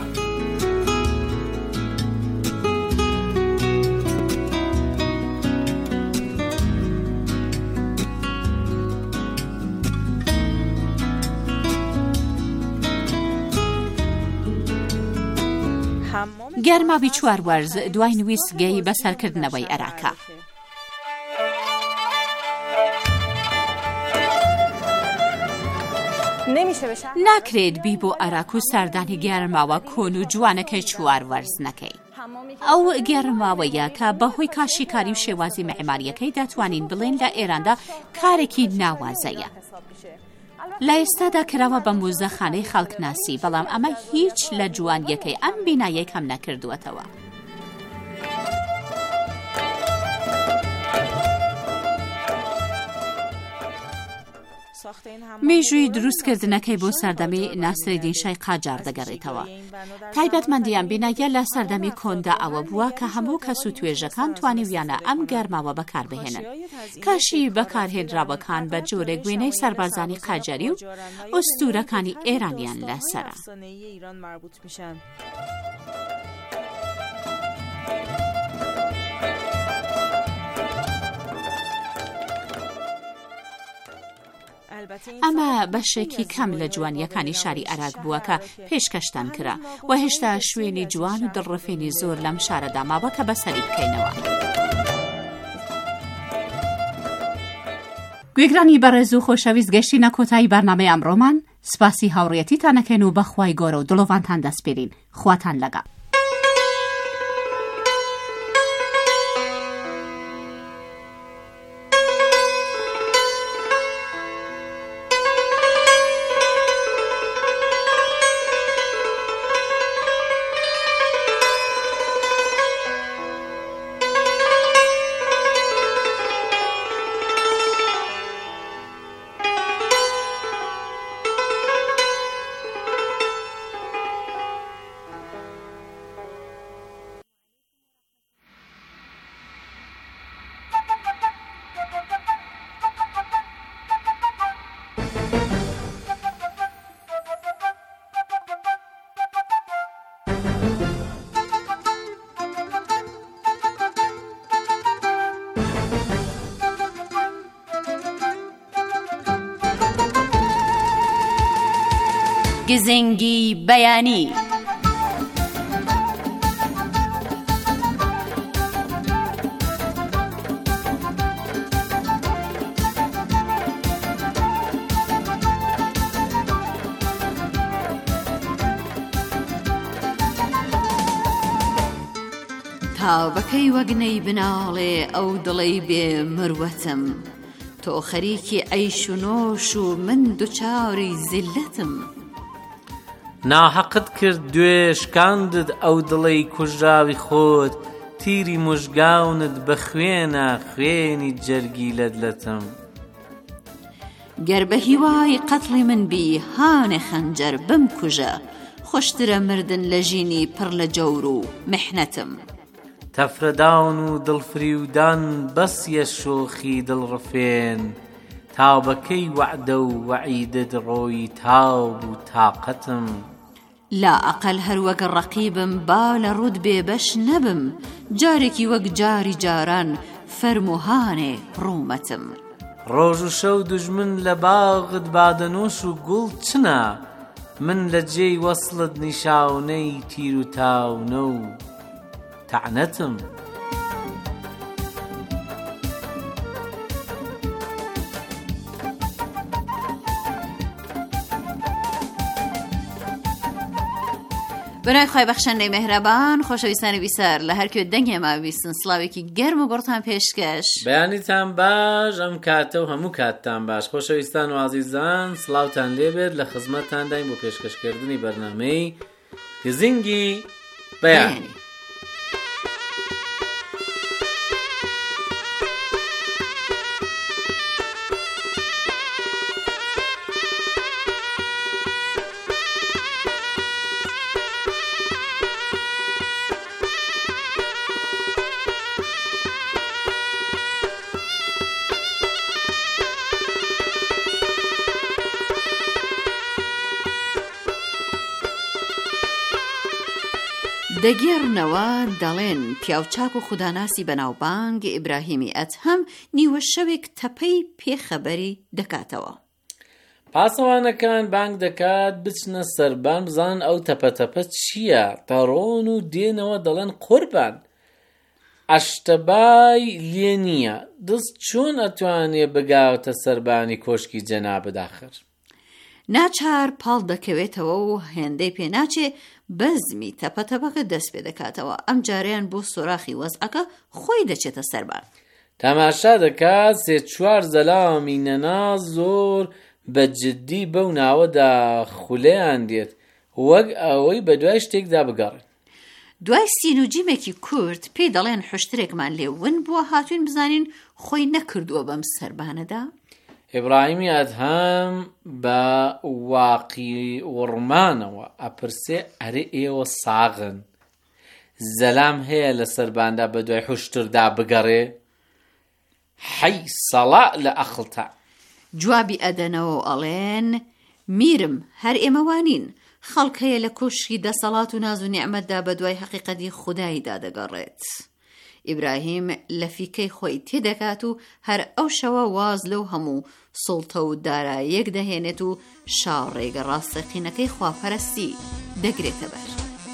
Speaker 1: گەرماوی چوار وەرز دوای نویسگەی بەسەرکردنەوەی عێراقا. ناکرێت بی بۆ عێراق و سەردانی گەرماوە کۆن و جوانەکەی چوار وەرز نەکەی. ئەو گەرماوەیە کە بەهۆی کاشیکاری و شێوازی معماریەکەی دەتوانین بڵێن لە ئێراندا کارێکی ناوازەیە. لە ئێستادا کراوە بە مۆزەخانەی خەڵکناسی، بەڵام ئەمە هیچ لە جوانیەکەی ئەم بینایە کەم نەکردووەتەوە. مێژووی دروستکردنەکەی بۆ سەردەمی ناسرەدین شای قاجار دەگەڕێتەوە. تایبەتمەندیان بینایە لە سەردەمی کۆندا ئەوە بووە کە هەموو کەس و توێژەکان توانیویانە ئەم گەرماوە بەکاربهێنن. کاشی بەکارهێنراوەکان بە جۆرێک وێنەی سەربازانی قاجاری و ئوستورەکانی ئێرانیان لەسەرە. ئەمە بەشێکی کەم لە جوانیەکانی شاری عێراق بووە کە پێشکەشتان کرا و هێشتا شوێنی جوان و دڵڕفێنی زۆر لەم شارەدا ماوە کە بەسەری بکەینەوە. گوێگرانی بەڕێز و خۆشەویست گەشتینە کۆتایی بەرنامەی ئەمڕۆمان. سپاسی هاوڕێیەتیتان و بەخوای گەورە و دڵۆڤانتان دەسپێرین. خواتان لەگەڵ. گزنگی بەیانی. تاوبەکەی وەگنەی بناڵێ ئەو دڵەی بێ مروەتم، تۆ خەریکی ئەیش و نۆش و من دووچاوی زیلەتم.
Speaker 10: ناحەقت کرد دوێشکاندت ئەو دڵەی کوژراوی خۆت، تیری مژگاونت بە خوێنە خوێنی جەرگی لەدلەتم.
Speaker 1: گەر بە هیوای قەتڵی من بی هانێ خەنجەر بم کوژە، خۆشترە مردن لە ژینی پڕ لە جەور و محنەتم.
Speaker 10: تەفرەداون و دڵفریودان بەسیە شۆخی دڵڕفێن، تاوبەکەی وعدە و وعیدت ڕۆی تاو و تاقەتم.
Speaker 1: لا ئەقەل هەروەک ڕەقیبم با لە ڕوود بێبەش نەبم، جارێکی وەک جاری جاران فەرموهانێ ڕوومەتم.
Speaker 10: ڕۆژ و شەو دوژمن لە باغت بادەنۆش و گوڵ چنە، من لە جێی وەسڵت نیشاونەی تیر و تاونە و تەعنەتم.
Speaker 1: بەنای خۆی بەخشەندەی مێهرەبان، خۆشەویستانی بیسەر لە هەر کوێ دەنگێ ماویستن، سڵاوێکی گەرم و گوڕتان پێشکەش.
Speaker 10: بەیانیتان باش، ئەم کاتە و هەموو کاتتان باش. خۆشەویستان و عەزیزان، سڵاوتان لێبێت لە خزمەتتان داین بۆ پێشکەشکردنی بەرنامەی گزینگی بەیانی.
Speaker 1: دەگێڕنەوە دەڵێن پیاوچاک و خوداناسی بەناوبانگ ئیبراهیمی ئەدهەم نیوە شەوێک تەپەی پێخەبەری دەکاتەوە.
Speaker 10: پاسەوانەکان بانگ دەکات بچنە سەربان بزان ئەو تەپەتەپە چییە، دەڕۆن و دێنەوە دەڵێن قوربان ئەشتەبای لێ نییە، دەست چۆن ئەتوانێ بگاوتە سەربانی کۆشکی جەنابەت ئاخر.
Speaker 1: ناچار پاڵ دەکەوێتەوە و هێندەی پێناچێ بەزمی تەپەتەپەکە دەست پێ دەکاتەوە. ئەم جاریان بۆ سۆراخی وەزعەکە خۆی دەچێتە سەربان.
Speaker 10: تەماشا دەکات سێ چوار زەلامی نەنا زۆر بەجددی بەو ناوەدا خولەیان دێت، وەک ئەوەی بە دوای شتێکدا بگەڕێن.
Speaker 1: دوای سینوجیمێکی کورت پێی دەڵێن حشترێکمان لێون بووە هاتوین بزانین خۆی نەکردووە بەم سەربانەدا.
Speaker 10: ئیبراهیمی ئەدهەم بە واقی وڕمانەوە ئەپرسێ ئەرێ ئێوە ساغن، زەلام هەیە لە سەرباندا بە دوای حشتردا بگەڕێ؟ حەی سەڵا لە ئەخڵتا.
Speaker 1: جوابی ئەدەنەوە و ئەڵێن میرم هەر ئێمەوانین، خەڵک هەیە لە کۆشکی دەسەڵات و ناز و نیعمەتدا بە دوای حەقیقەتی خوداییدا دەگەڕێت. ئیبراهیم لە فیکەی خۆی تێدەکات و هەر ئەو شەوە واز لەو هەموو سوڵتە و داراییەک دەهێنێت و شاڕێگە ڕاستەقینەکەی خواپەرستی دەگرێتە بەر.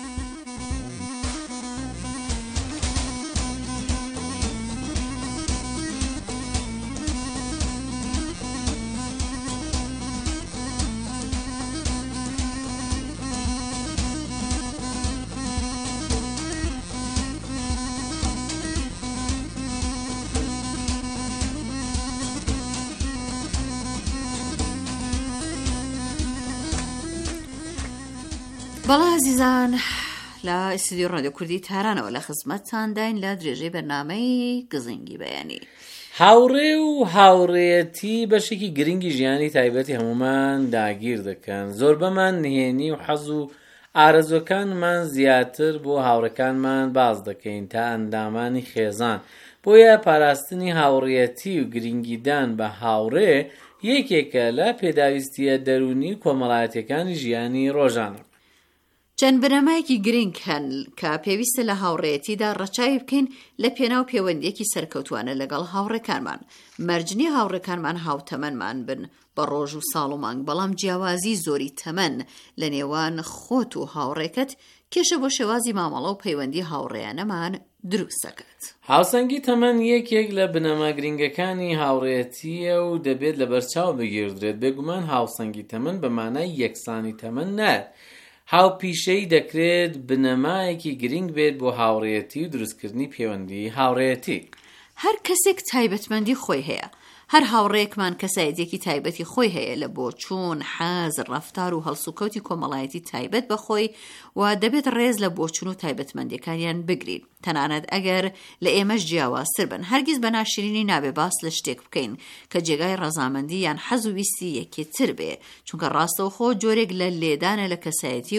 Speaker 1: بەڵا عزیزان، لە ئستودیۆ ڕادیۆ کوردی تارانەوە لە خزمەتتان داین لە درێژەی بەرنامەی گزینگی بەیانی.
Speaker 10: هاوڕێ و هاوڕێتی بەشێکی گرنگی ژیانی تایبەتی هەمومان داگیر دەکەن. زۆر بەمان نهێنی و حەز و ئارەزوەکانمان زیاتر بۆ هاوڕەکانمان باز دەکەین تا ئەندامانی خێزان. بۆیە پاراستنی هاوڕێتی و گرنگیدان بە هاوڕێ یەکێکە لە پێداویستیە دەرونی کۆمەڵایەتیەکانی ژیانی ڕۆژانە.
Speaker 1: چەند بنەمایەکی گرنگ هەن کە پێویستە لە هاوڕێتیدا ڕەچاوی بکەین لە پێناو پەیوەندیەکی سەرکەوتوانە لەگەڵ هاوڕێکانمان. مەرجنی هاوڕێکانمان هاوتەمەنمان بن بە ڕۆژ و ساڵ و مانگ، بەڵام جیاوازی زۆری تەمەن لە نێوان خۆت و هاوڕێکت کێشە بۆ شێوازی مامەڵە و پەیوەندی هاوڕێیانەمان دروست دەکات.
Speaker 10: هاوسەنگی تەمەن یەکێک لە بنەما گرنگەکانی هاوڕێتیە و دەبێت لە بەرچاو بگیردرێت. بێگومان هاوسەنگی تەمەن بە مانای یەکسانی تەمەن نایە. هاوپیشەی دەکرێت بنەمایەکی گرنگ بێت بۆ هاوڕێتی و دروستکردنی پەیوەندی هاوڕێتی.
Speaker 1: هەر کەسێک تایبەتمەندی خۆی هەیە. هەر هاوڕێکمان کەسایەتێکی تایبەتی خۆی هەیە لە بۆچوون، حەز، ڕەفتار و هەڵسوکەوتی کۆمەڵایەتی تایبەت بەخۆی و دەبێت ڕێز لە بۆچوون و تایبەتمەندیەکانیان بگرین. تەنانەت ئەگەر لە ئێمەش جیاوازتر بن، هەرگیز بە ناشرینی نابێ باس لە شتێک بکەین کە جێگای ڕەزامەندی یان حەز و ویستی یەکێتر بێ، چونکە ڕاستەوخۆ جۆرێک لە لێدانە لە کەسایەتی و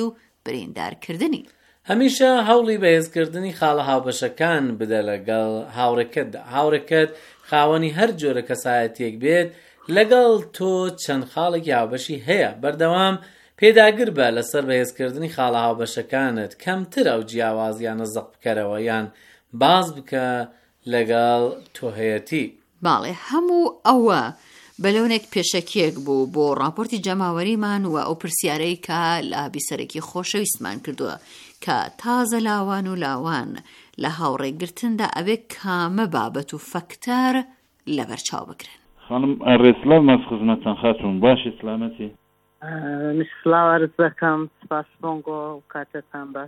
Speaker 1: بریندارکردنی.
Speaker 10: هەمیشە هەوڵی بەهێزکردنی خاڵە هاوبەشەکان بدە لەگەڵ هاوڕێکەتدا. هاوڕێکەت خاوەنی هەر جۆرە کەسایەتیەک بێت، لەگەڵ تۆ چەند خاڵێکی هاوبەشی هەیە. بەردەوام پێداگر بە لەسەر بەهێزکردنی خاڵە هاوبەشەکانت، کەمتر ئەو جیاوازیانە زەق بکەرەوە یان باز بکە لەگەڵ تۆهەیەتی.
Speaker 1: باڵێ هەموو ئەوە بەلەونێک پێشەکیەک بوو بۆ ڕاپۆرتی جەماوەریمان و ئەو پرسیارەی کە لە بیسەرێکی خۆشەویستمان کردووە کە تازە لاوان و لاوان لە هاوڕێگرتندا ئەوێ کامە بابەت و فەکتەر لەبەرچاو بکرن.
Speaker 11: خانم ڕێسلاو ماس خزمەتتان خاتون باشی سلامەتی؟
Speaker 12: سلااو عەرز دەکەم، سپاس بۆنگۆ و کاتتان باش.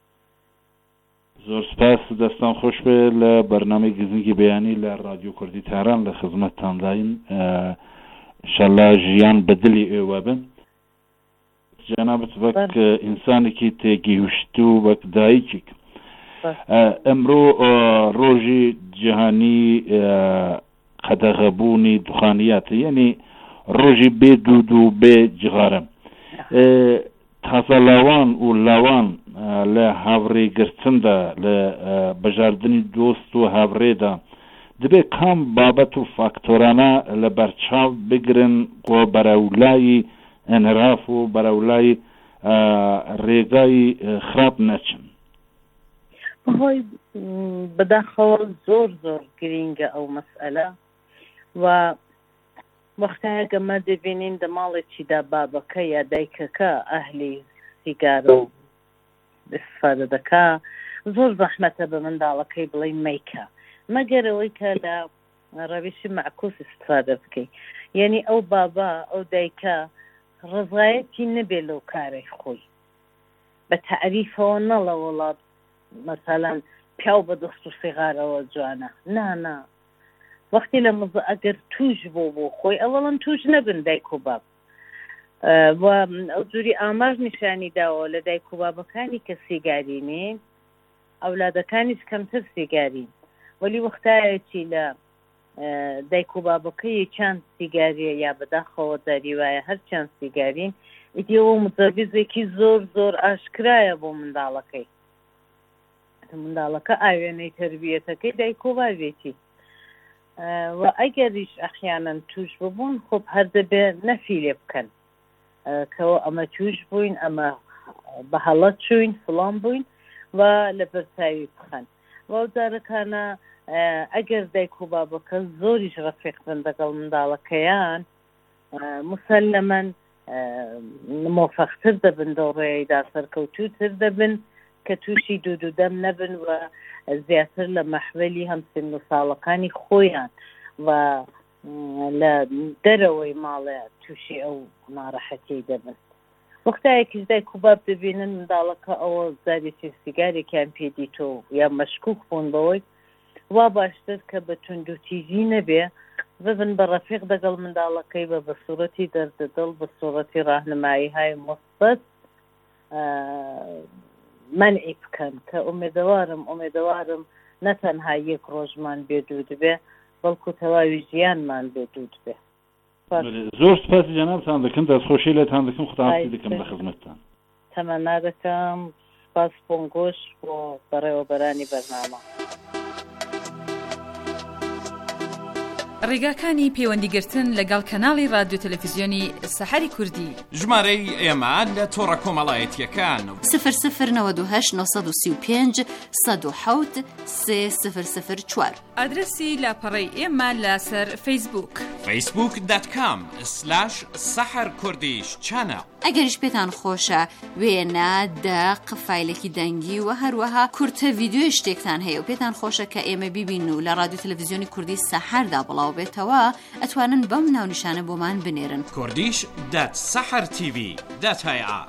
Speaker 11: زۆر سپاس، دەستان خۆش بێ لە بەرنامەی گزنگی بەیانی لە رادیۆ کوردی تاران لە خزمەتتانداین. ئینشەڵا ژیان بەدلی ئێوە بن. جەنابەت وەک ئینسانێکی تێگەیشت و وەک دایکێک، ئەمڕۆ ڕۆژی جیهانی قەدەغەبوونی دوخانیاتە، یعنی ڕۆژی بێ دوود و بێ جغارە. تازە لاوان و لاوان لە هاوڕێگرتندا، لە بەژاردننی دۆست و هاوڕێدا دەبێت کام بابەت و فاکتۆرانە لە بەرچاو بگرن بۆ بەرەولای ئەنراف و بەرەولای ڕێگای خراپ نەچن.
Speaker 12: بەهۆی بەداخەوە زۆر زۆر گرینگە ئەو مەسئلە و وەختایە گەمە دەبینین دە ماڵێکیدا بابەکە یا دایکەکە ئەهلی سیگارە و استفادە دەکا، زۆر زەحمەتە بە منداڵەکەی بڵێ مەیکە، مەگەر ئەوەی کە لە ڕەویشی معکوس استفادە بکەی. یعنی ئەو بابا ئەو دایکە ڕزایەتی نەبێ لەو کارەی خۆی بە تعریفەوە نەڵە وڵات مەسەلەن پیاو بە دەست و سیغارەوە جوانە، نانا وەختی لە مزە ئەگەر توش بۆ بۆ خۆی ئەوەڵەن توش نەبن دایک و باب. و ئەو جوری ئاماژ نیشانی داوە لە دایک و بابەکانی کە سیگارینین ئەولادەکانیش کەمتر سیگارین، وەلی وەختایەکی لە دایک و بابەکەی چەند سیگاریە یا بەداخەوە داری وایە هەر چەند سیگارین، ئیدیەوە مجەڤیزێکی زۆر زۆر ئاشکرایە بۆ منداڵەکەی. منداڵەکە ئاوێنەی تربیەتەکەی دایک و بابێتی و ئەگەریش ئەحیانەن توش ببوون خۆب هەر دەبێ نەفی لێ بکەن کەەوە ئەمە توش بووین، ئەمە بە هەڵەت چوین فڵان بووین و لە بەرچاوی بخەن. و جارەکانە ئەگەر دایک و بابەکە زۆریش ڕەفیق بن لەگەڵ منداڵەکەیان، مسەلەمەن مۆفەختر دەبن دەوڕێیدا، سەرکەوتووتر دەبن کە تووشی دوود و دەم نەبن و زیاتر لە مەحوەلی هەمسن و ساڵەکانی خۆیان و لە دەرەوەی ماڵێ تووشی ئەو ناڕەحەتی دەبن. وەختایەکیش دایک و باب دەبینن منداڵەکە ئەوە زارێکی سیگارێکیان پێدیتۆ یا مەشکوک بوون بەوەی وا باشتر کە بە تونند و تیژی نەبێ ببن بە ڕەفیق دەگەڵ منداڵەکەی بە بە سوورەتی دەردەدڵ بە سوورەتی ڕاهنمایی های مثبت منعی بکەن کە ئومێدەوارم ئومێدەوارم نەتەنها یەک ڕۆژمان بێ دوود بێ بەڵکو تەواوی ژیانمان بێ دوود بێ.
Speaker 11: زۆر سپاسی جەنابتان دەکەم، دەستخۆشی لێتان دەکەم، خوداحافیزی دەکەم لە خزمەتتان.
Speaker 12: تەمەنا دەکەم، سپاس بۆنگۆش بۆ بەڕێوەبەرانی بەرنامە.
Speaker 13: ڕێگاکانی پەیوەندیگرتن لەگەڵ کەناڵی رادیۆ تەلەڤیزیۆنی سەحەری کوردی.
Speaker 4: ژمارەی ئێمە لە تۆڕە کۆمەڵایەتیەکان
Speaker 1: سفر سفر نەوەد و هەشت نۆ سی و پێنج سەد و حەوت سێ سفر سفر چوار.
Speaker 13: ئادرسی لاپەڕەی ئێمە لەسەر فەیسبووک
Speaker 4: فەیسبووک دات کام سلاش سەحەر کوردیش چانە.
Speaker 1: ئەگەریش پێتان خۆشە وێنە دەق فایلێکی دەنگی و هەروەها کورتە ڤیدیۆی شتێکتان هەیە و پێتان خۆشە کە ئێمە بیبین و لە رادیۆ تەلەڤیزیۆنی کوردی سەحەردا بڵاو بێتەوە، ئەتوانن بەم ناونیشانە بۆمان بنێرن.
Speaker 4: کوردیش دات سەحەر تیڤی دات هایە.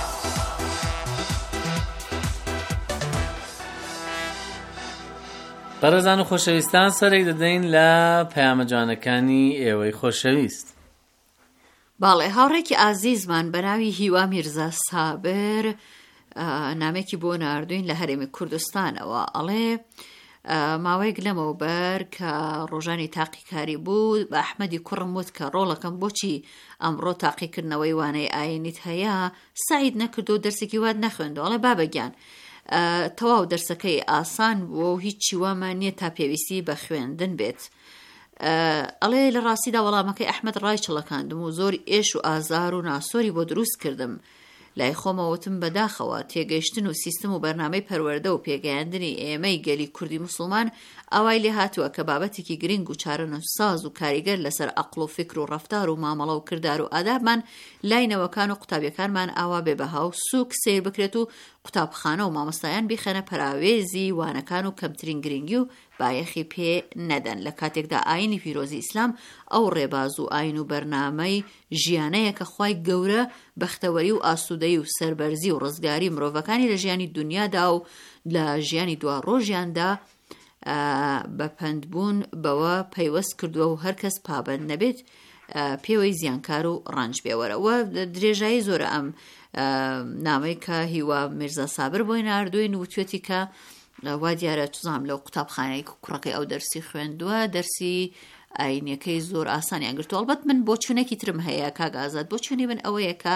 Speaker 10: بەڕێزان و خۆشەویستان، سەرێک دەدەین لە پەیامەجانەکانی ئێوەی خۆشەویست.
Speaker 1: باڵێ هاوڕێکی ئازیزمان بە ناوی هیوا میرزا سابر نامێکی بۆ ناردوین لە هەرێمی کوردستانەوە، ئەڵێ ماوەیەک لەمەوە بەر کە ڕۆژانی تاقیکاری بوو بە ئەحمەدی کوڕم وت کە ڕۆڵەکەم بۆچی ئەمڕۆ تاقیکردنەوەی وانەی ئاینیت هەیە سعید نەکردو و دەرسێکی وات نەخوێندەوەڵێ بابەگیان تەواو دەرسەکەی ئاسان بووە و هیچی وامان نییە تا پێویستی بە خوێندن بێت. ئەڵێ لە ڕاستیدا وەڵامەکەی ئەحمەد ڕای چڵەکاندم و زۆر ئێش و ئازار و ناسۆری بۆ دروست کردم. لای خۆمەوەتم بەداخەوە تێگەیشتن و سیستم و بەرنامەی پەروەردە و پێگەیاندنی ئێمەی گەلی کوردی مسلمان ئەوای لێ هاتووە کە بابەتێکی گرنگ و چارەنووسساز و کاریگەر لەسەر عەقڵ و فکر و ڕەفتار و مامەڵە و کردار و ئادابمان لاینەوەکان و قوتابیەکانمان ئاوا بێبەها و سووک سیر بکرێت و قوتابخانە و مامۆستایان بیخەنە پەراوێزی وانەکان و کەمترین گرنگی و بایەخی پێ نەدەن. لە کاتێکدا ئاینی پیرۆزی ئیسلام ئەو ڕێباز و ئاین و بەرنامەی ژیانەیە کە خوای گەورە بەختەوەری و ئاسوودەی و سەربەرزی و ڕزگاری مرۆڤەکانی لە ژیانی دنیادا و لە ژیانی دوا ڕۆژیاندا بەپەندبوون بەوە پەیوەست کردووە و هەرکەس پابەند نەبێت پێوەی زیانکار و ڕەنج بێوەرەوە. درێژایی زۆرە ئەم نامەی کە هیوا میرزا سابر بۆی ناردوین و توێتی کە وا دیارە توزام لەو قوتابخانەی کوڕەکەی ئەو دەرسی خوێندووە دەرسی ئاینەکەی زۆر ئاسانیان گرتو. ئەڵبەت من بۆ چوونێکی ترم هەیە کاگازات بۆ چوونی من ئەوەیە کە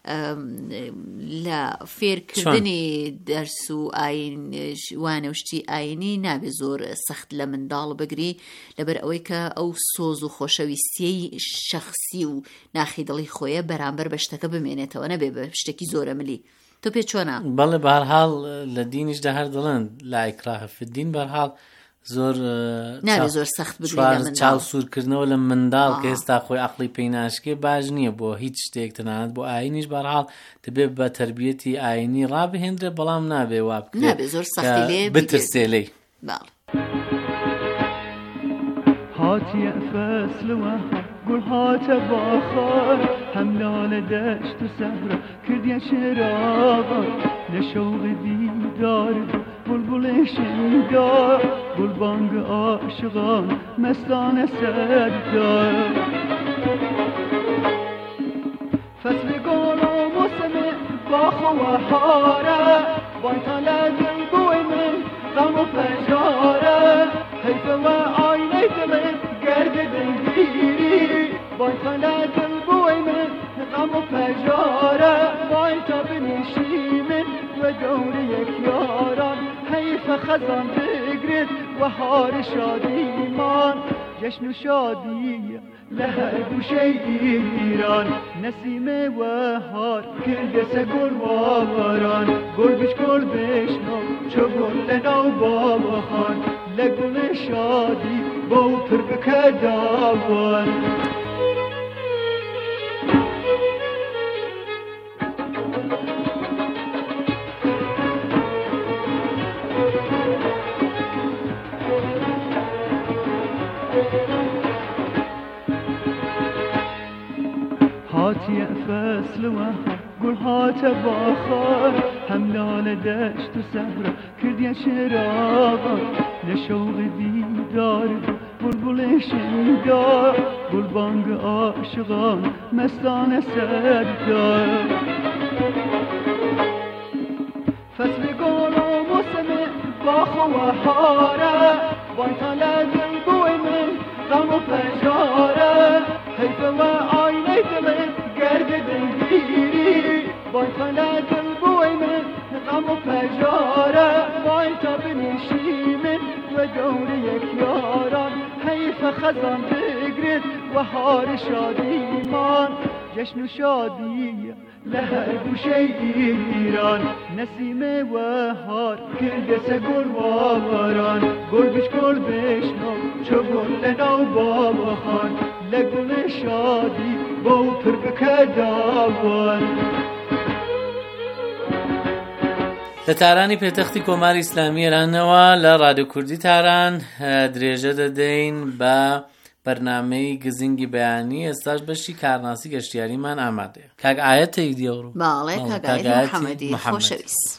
Speaker 1: لە فێرکردنی دەرس و ئاین وانە شتی ئاینی نابێ زۆر سەخت لە منداڵ بگری لەبەر ئەوەی کە ئەو سۆز و خۆشەویستیی شەخسی و ناخی دڵی خۆیە بەرامبەر بە شتەکە بمێنێتەوە نەبێ بە شتێکی زۆرە ملی. تۆ پێ چۆنە؟
Speaker 10: بەڵێ بەهەرحاڵ لە دینیشدا هەر دەڵێن لا ئیکراهە فی الدین بەهەرحاڵ زۆر
Speaker 1: نابێ زۆر سەخت بگرێت
Speaker 10: چاو سوورکردنەوە لە منداڵ کە ئێستا خۆی عەقڵی پێی ناشکێ باش نییە بۆ هیچ شتێک تەنانەت بۆ ئاینیش بەهەرحاڵ دەبێت بە تەربیەتی ئاینی ڕابهێنرێ بەڵام نابێ وا بکرێت
Speaker 1: نابێ زۆر سەختی لێ
Speaker 10: بترسێ لێی.
Speaker 7: هاتیە فەسلوە گوڵ هاتە باخار هەملانە دەشت و سەحرا کردیە چێراغا لە شەوقی دیدار بولبولی شیدار گلبانگ عاشقان مستانه سردار فصل گل و موسم باخ و هاره بایتاله دل بوی من غم و فجاره حیف و آینه دل گرد دلگیری بایتاله دل بوی من غم و فجاره بایتا بنشی من و دور یک یاران حیف خزان بگرد و هار شادیمان جشن و شادی لهر گوشه ایران نسیمه و هار کرده سگل باباران گل بیش گل بشنو چو گل لنو بابا خان لگل شادی با پر بکدابان هاتي فصل وها قول هات باخر هملال دشت و سهرا كرديا شراغا لشوق دیدار بلبل شیدار گلبانگ عاشقان مستانه سردار فصل گل و موسم باخ و هاره بایتاله دل بوی من غم و فجاره حیف و آینه دل گرد دلگیری بایتاله دل بوی من غم و فجاره بایتا بنشی من و دور یک یاران حیف خزان بگرد و هار شادیمان جشن و شادی لهر گوشه ایران نسیمه و هار کرده سگل باباران گل بیش گل بشنو چو گل لنو بابا خان لگل شادی با پر بکدابان.
Speaker 10: لە تارانی پێتەختی کۆماری ئیسلامی ئێرانەوە لە ڕادیۆ کوردی تاران درێژە دەدەین بە بەرنامەی گزینگی بەیانی ئێستاش بەشی کارناسی گەشتیاریمان ئامادەیە. کاک ئایەتەی دیێڕوو
Speaker 1: باڵێ کاگای محەممەدی خۆشەویست.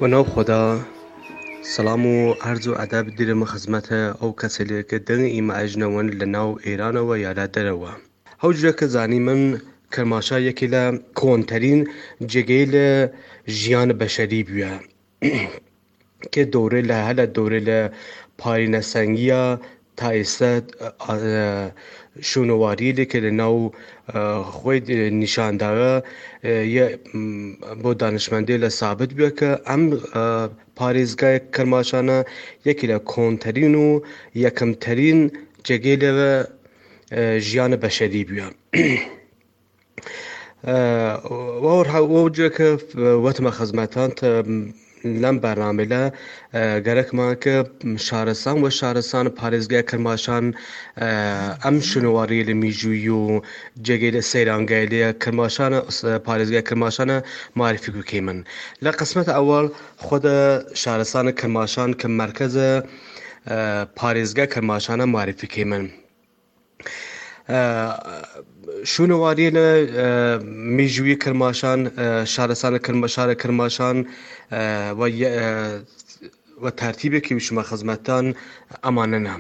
Speaker 14: ناو خدا سلام و عرض و ادب دیرم خدمت او کسی که دن ایما اجنوان لناو ایران و یالا دروا هوجه که زانی من کرماشا یکی ل کونترین جگیل جیان بشری بیه که دوره له هل دوره له پارین سنگیا تا است شونواری که لناو خود نشان داره یه با دانشمندی ل ثابت بیه که ام پاریزگاه کرماشانه یکی ل کونترین و یکم ترین جگیل و جیان بشری بیه و وجه که وقت خدمتان لم برنامه لا گرک ما که شهرستان و شهرستان پارێزگای کرماشان ام شنواری لمیجوی و جگیل سیرانگایلی کرماشان پارێزگای کرماشان معرفی بکیمن. لقسمت اول خود شهرستان کرماشان که مرکز پارێزگای کرماشان معرفی کیمن. شونواری میجوی کرماشان شهرستان کرماشان کرماشان و و ترتیبی که شما خدمتان امانه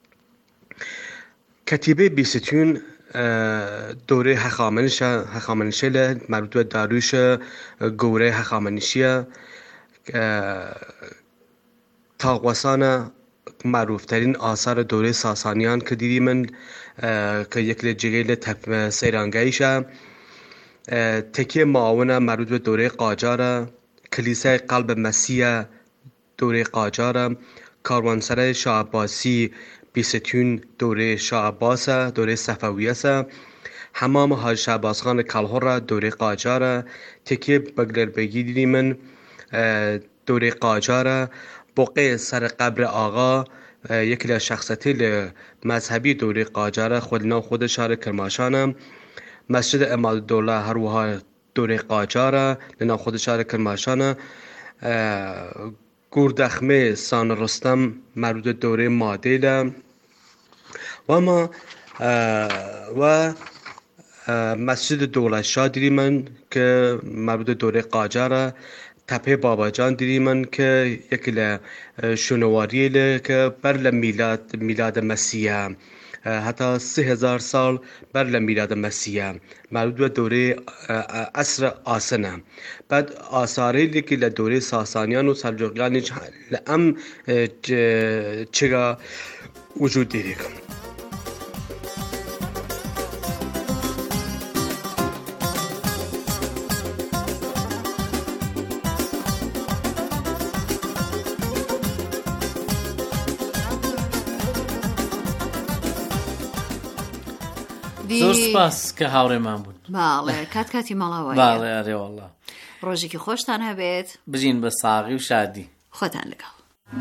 Speaker 14: کتیبه بیستون دوره هخامنش هخامنشی ل مربوط به داریوش گوره هخامنشیه تاقوسان معروف ترین آثار دوره ساسانیان که دیدیم من که یک جگیل تپ سیرانگایشه تکیه معاونه مربوط به دوره قاجاره کلیسای قلب مسیح دوره قاجاره کاروانسرای شاه عباسی بیستون دوره شاه عباس دوره صفویه حمام حاج شعباس خان کلهر دوره قاجاره تکیه بگلربگی دیدیم من دوره قاجاره بقیه سر قبر آقا یکی از شخصیت مذهبی دوره قاجاره خود نام خود شهر کرماشانه مسجد امادالدوله هر وها دوره قاجاره نام خود شهر کرماشانه گوردخمه سان رستم مربوط دوره مادیله و ما و مسجد دولت شاه دیدیم که مربوط دوره قاجاره تپه بابا جان دیدیم که یکی شنواری که بر میلاد میلاد مسیح حتی سه هزار سال بر میلاد مسیح مربوط به دوره عصر آسنه. بعد آثاری که دوره ساسانیان و سلجوقیان لام چرا وجود دارید.
Speaker 10: زۆر سپاس کە هاوڕێمان بوون.
Speaker 1: باڵێ کات کاتی ماڵاوە.
Speaker 10: باڵێ ئەرێ وەڵڵا.
Speaker 1: ڕۆژێکی خۆشتان هەبێت.
Speaker 10: بژین بە ساغی و شادی.
Speaker 1: خۆتان لەگەڵ.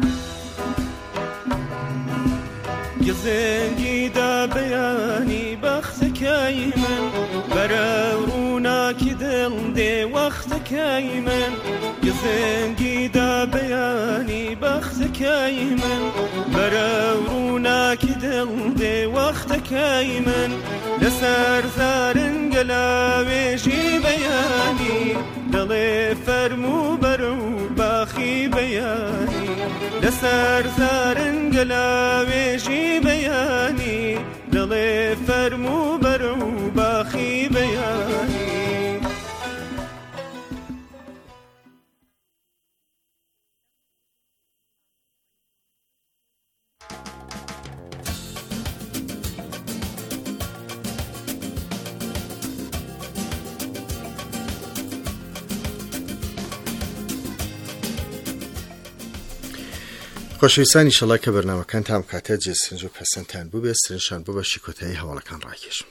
Speaker 7: گزنگی دا بیانی بەختەکەی من بەرە ڕووناکی دڵ دێ وەختەکەی من گزنگی دا بیانی بەختەکەی من بەرە ڕووناکی دڵ دێ وەختەکەی من لەسەر زارنگە لاوێژی بەیانی دڵێ فەرموو بەرە و باخی بەیانی لەسەر زارنگە لاوێژی بەیانی دڵێ فەرموو بەرە و باخی بەیانی.
Speaker 3: خۆشەویستان ئینشەڵا کە بەرنامەکان تام کاتە جێسرنج و پەسەندتان بوو بێ سرنجشان بوو بە شیکۆتایی هەواڵەکان ڕاکێشم.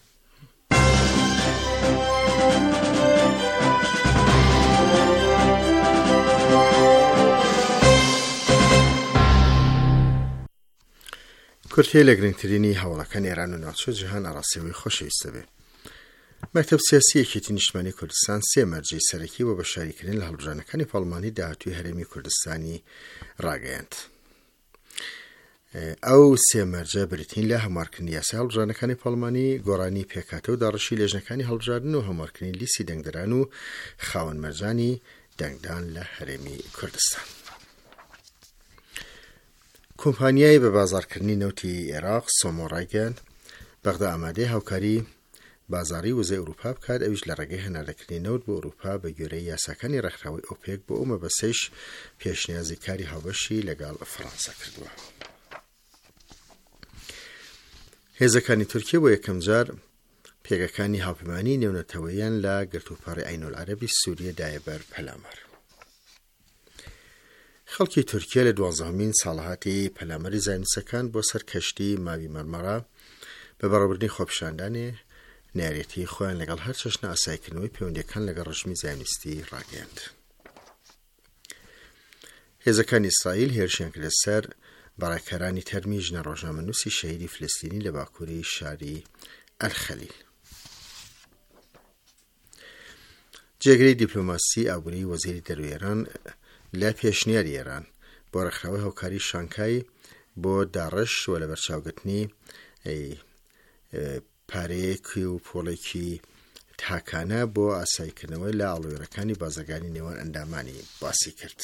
Speaker 3: کورتیە لە گرنگترینی هەواڵەکان ئێران و ناوچە جیهان ئاڕاستەوەی خۆشەویستە بێ. مەکتەب سیاسی یەکێتی نیشتمانی کوردستان سێ مەرجەی سەرەکی بۆ بەشاریکردن لە هەڵبژاردنەکانی پەڵمانی داهاتووی هەرێمی کوردستانی ڕاگەیاند. ئەو سێ مەرجە بریتین لە هەموارکردنی یاسای هەڵبژاردنەکانی پەڵمانی، گۆڕانی پێکهاتە و داڕەشی لێژنەکانی هەڵبژاردن و هەموارکردنی لیستی دەنگدەران و خاوەن مەرجانی دەنگدان لە هەرێمی کوردستان. کۆمپانیای بە بازارکردنی نەوتی عێراق سۆمۆڕایگەن بەغدا ئامادەی هاوکاری بازاری وزەی ئەوروپا بکات، ئەویش لە ڕێگەی هەناردەکردنی نەوت بۆ ئەوروپا بە گوێرەی یاساکانی ڕێکخراوەی ئۆپێک بۆ ئەو مەبەستەیش پێشنیازی کاری هاوبەشی لەگەڵ فەڕەنسا کردووە. هێزەکانی تورکیە بۆ یەکەم جار پێگەکانی هاوپەیمانی نێونەتەوەیان لە گرتوپەڕی عینولعەرەبی سووریە دایە بەر پەلامار. خەڵکی تورکیا لە دوازدەهەمین ساڵەهاتی پەلامەری زانستەکان بۆ سەر کەشتی ماوی مەرمەرا بە بەڕێوەبردنی خۆپیشاندانێ نارێتی خۆیان لەگەڵ هەر چەشنە ئاسایکردنەوەی پەیوەندیەکان لەگەڵ ڕژمی زانستی ڕاگەیاند. هێزەکانی ئیسرائیل هێرشیان کردە سەر بەڕێکەرانی تەرمی ژنە ڕۆژنامەنووسی شەهیدی فلستینی لە باکووری شاری ئەلخەلیل. جێگەری دیپلۆماسی ئابووری وەزیری دەروی ئێران لە پێشنیاری ئێران بۆ ڕێکخراوەی هاوکاری شانکای بۆ داڕەش و لە بەرچاوگرتنی پارەیەکی و پۆڵێکی تاکانە بۆ ئاسایکردنەوەی لە ئاڵوێرەکانی بازرگانی نێوان ئەندامانی باسی کرد.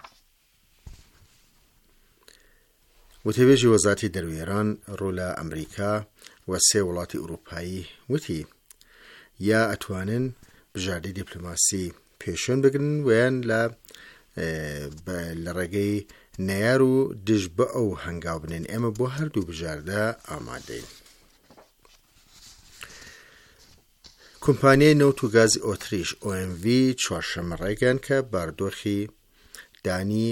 Speaker 3: وتێبێژی وەزارەتی دەروی ئێران ڕوو لە ئەمریکا و سێ وڵاتی ئوروپایی وتی یا ئەتوانن بژاردەی دیپلۆماسی پێشۆن بگرن ویان لە لە ڕێگەی نەیار و دژ بە ئەو هەنگاو بنێن. ئێمە بۆ هەردوو بژاردە ئامادەین. کۆمپانیای نەوت و گازی ئۆتریش ئۆ ئێم ڤی چوارشەممە ڕێگەیان کە باردۆخی دانی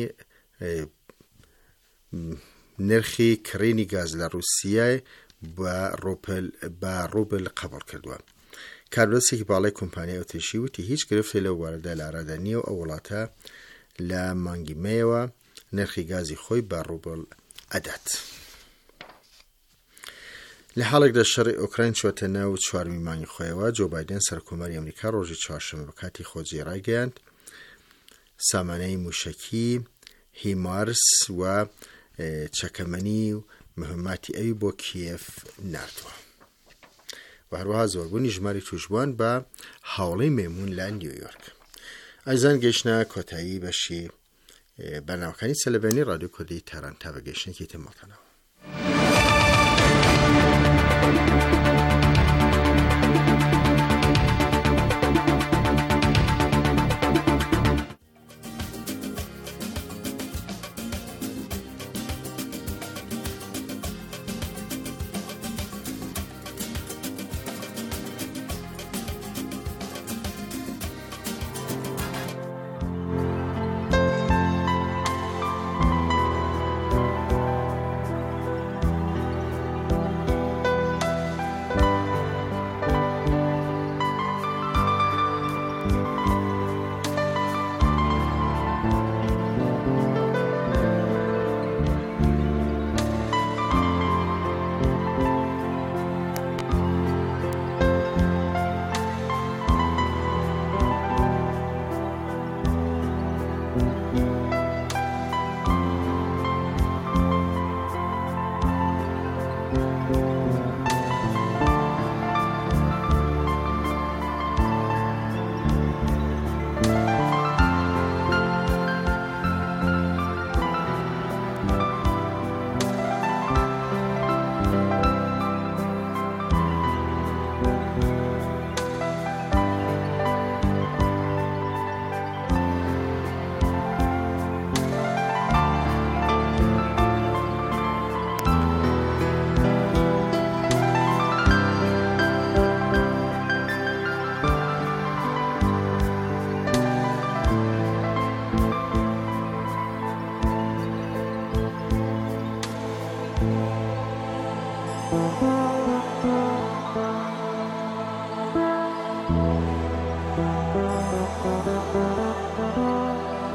Speaker 3: نرخی کڕینی گاز لە رووسیای بە ڕوبل قبول کردووە. کاربەدەستێکی باڵای کۆمپانیای ئۆتریشی وتی هیچ گرفتی لەو وارەدا لە ئارادا نییە و ئەو وڵاتە لە مانگی مێیەوە نرخی گازی خۆی بە ڕوبل ئەدات. لە حاڵێکدا شەڕی ئۆکراین چۆتە ناو چوارمی مانگی خۆیەوە، جۆ بایدن سەرکۆمەری ئەمریکا ڕۆژی چوارشەممە بە کاتی خۆجی ڕایگەیاند سامانەی موشەکی هیمارس و چەکەمەنی و مهماتی ئەوی بۆ کیێف ناردووە و هەروەها زۆربوونی ژماری توشبووان بە هاوڵەی مەیمون لە نیویۆرک. ئایزان گەیشتە کۆتایی بەشی بەرنامەکانی سەلەبێنی ڕادیۆ کوردی تاران تا بە گەیشتنێکی تێمەڵتەنەوە.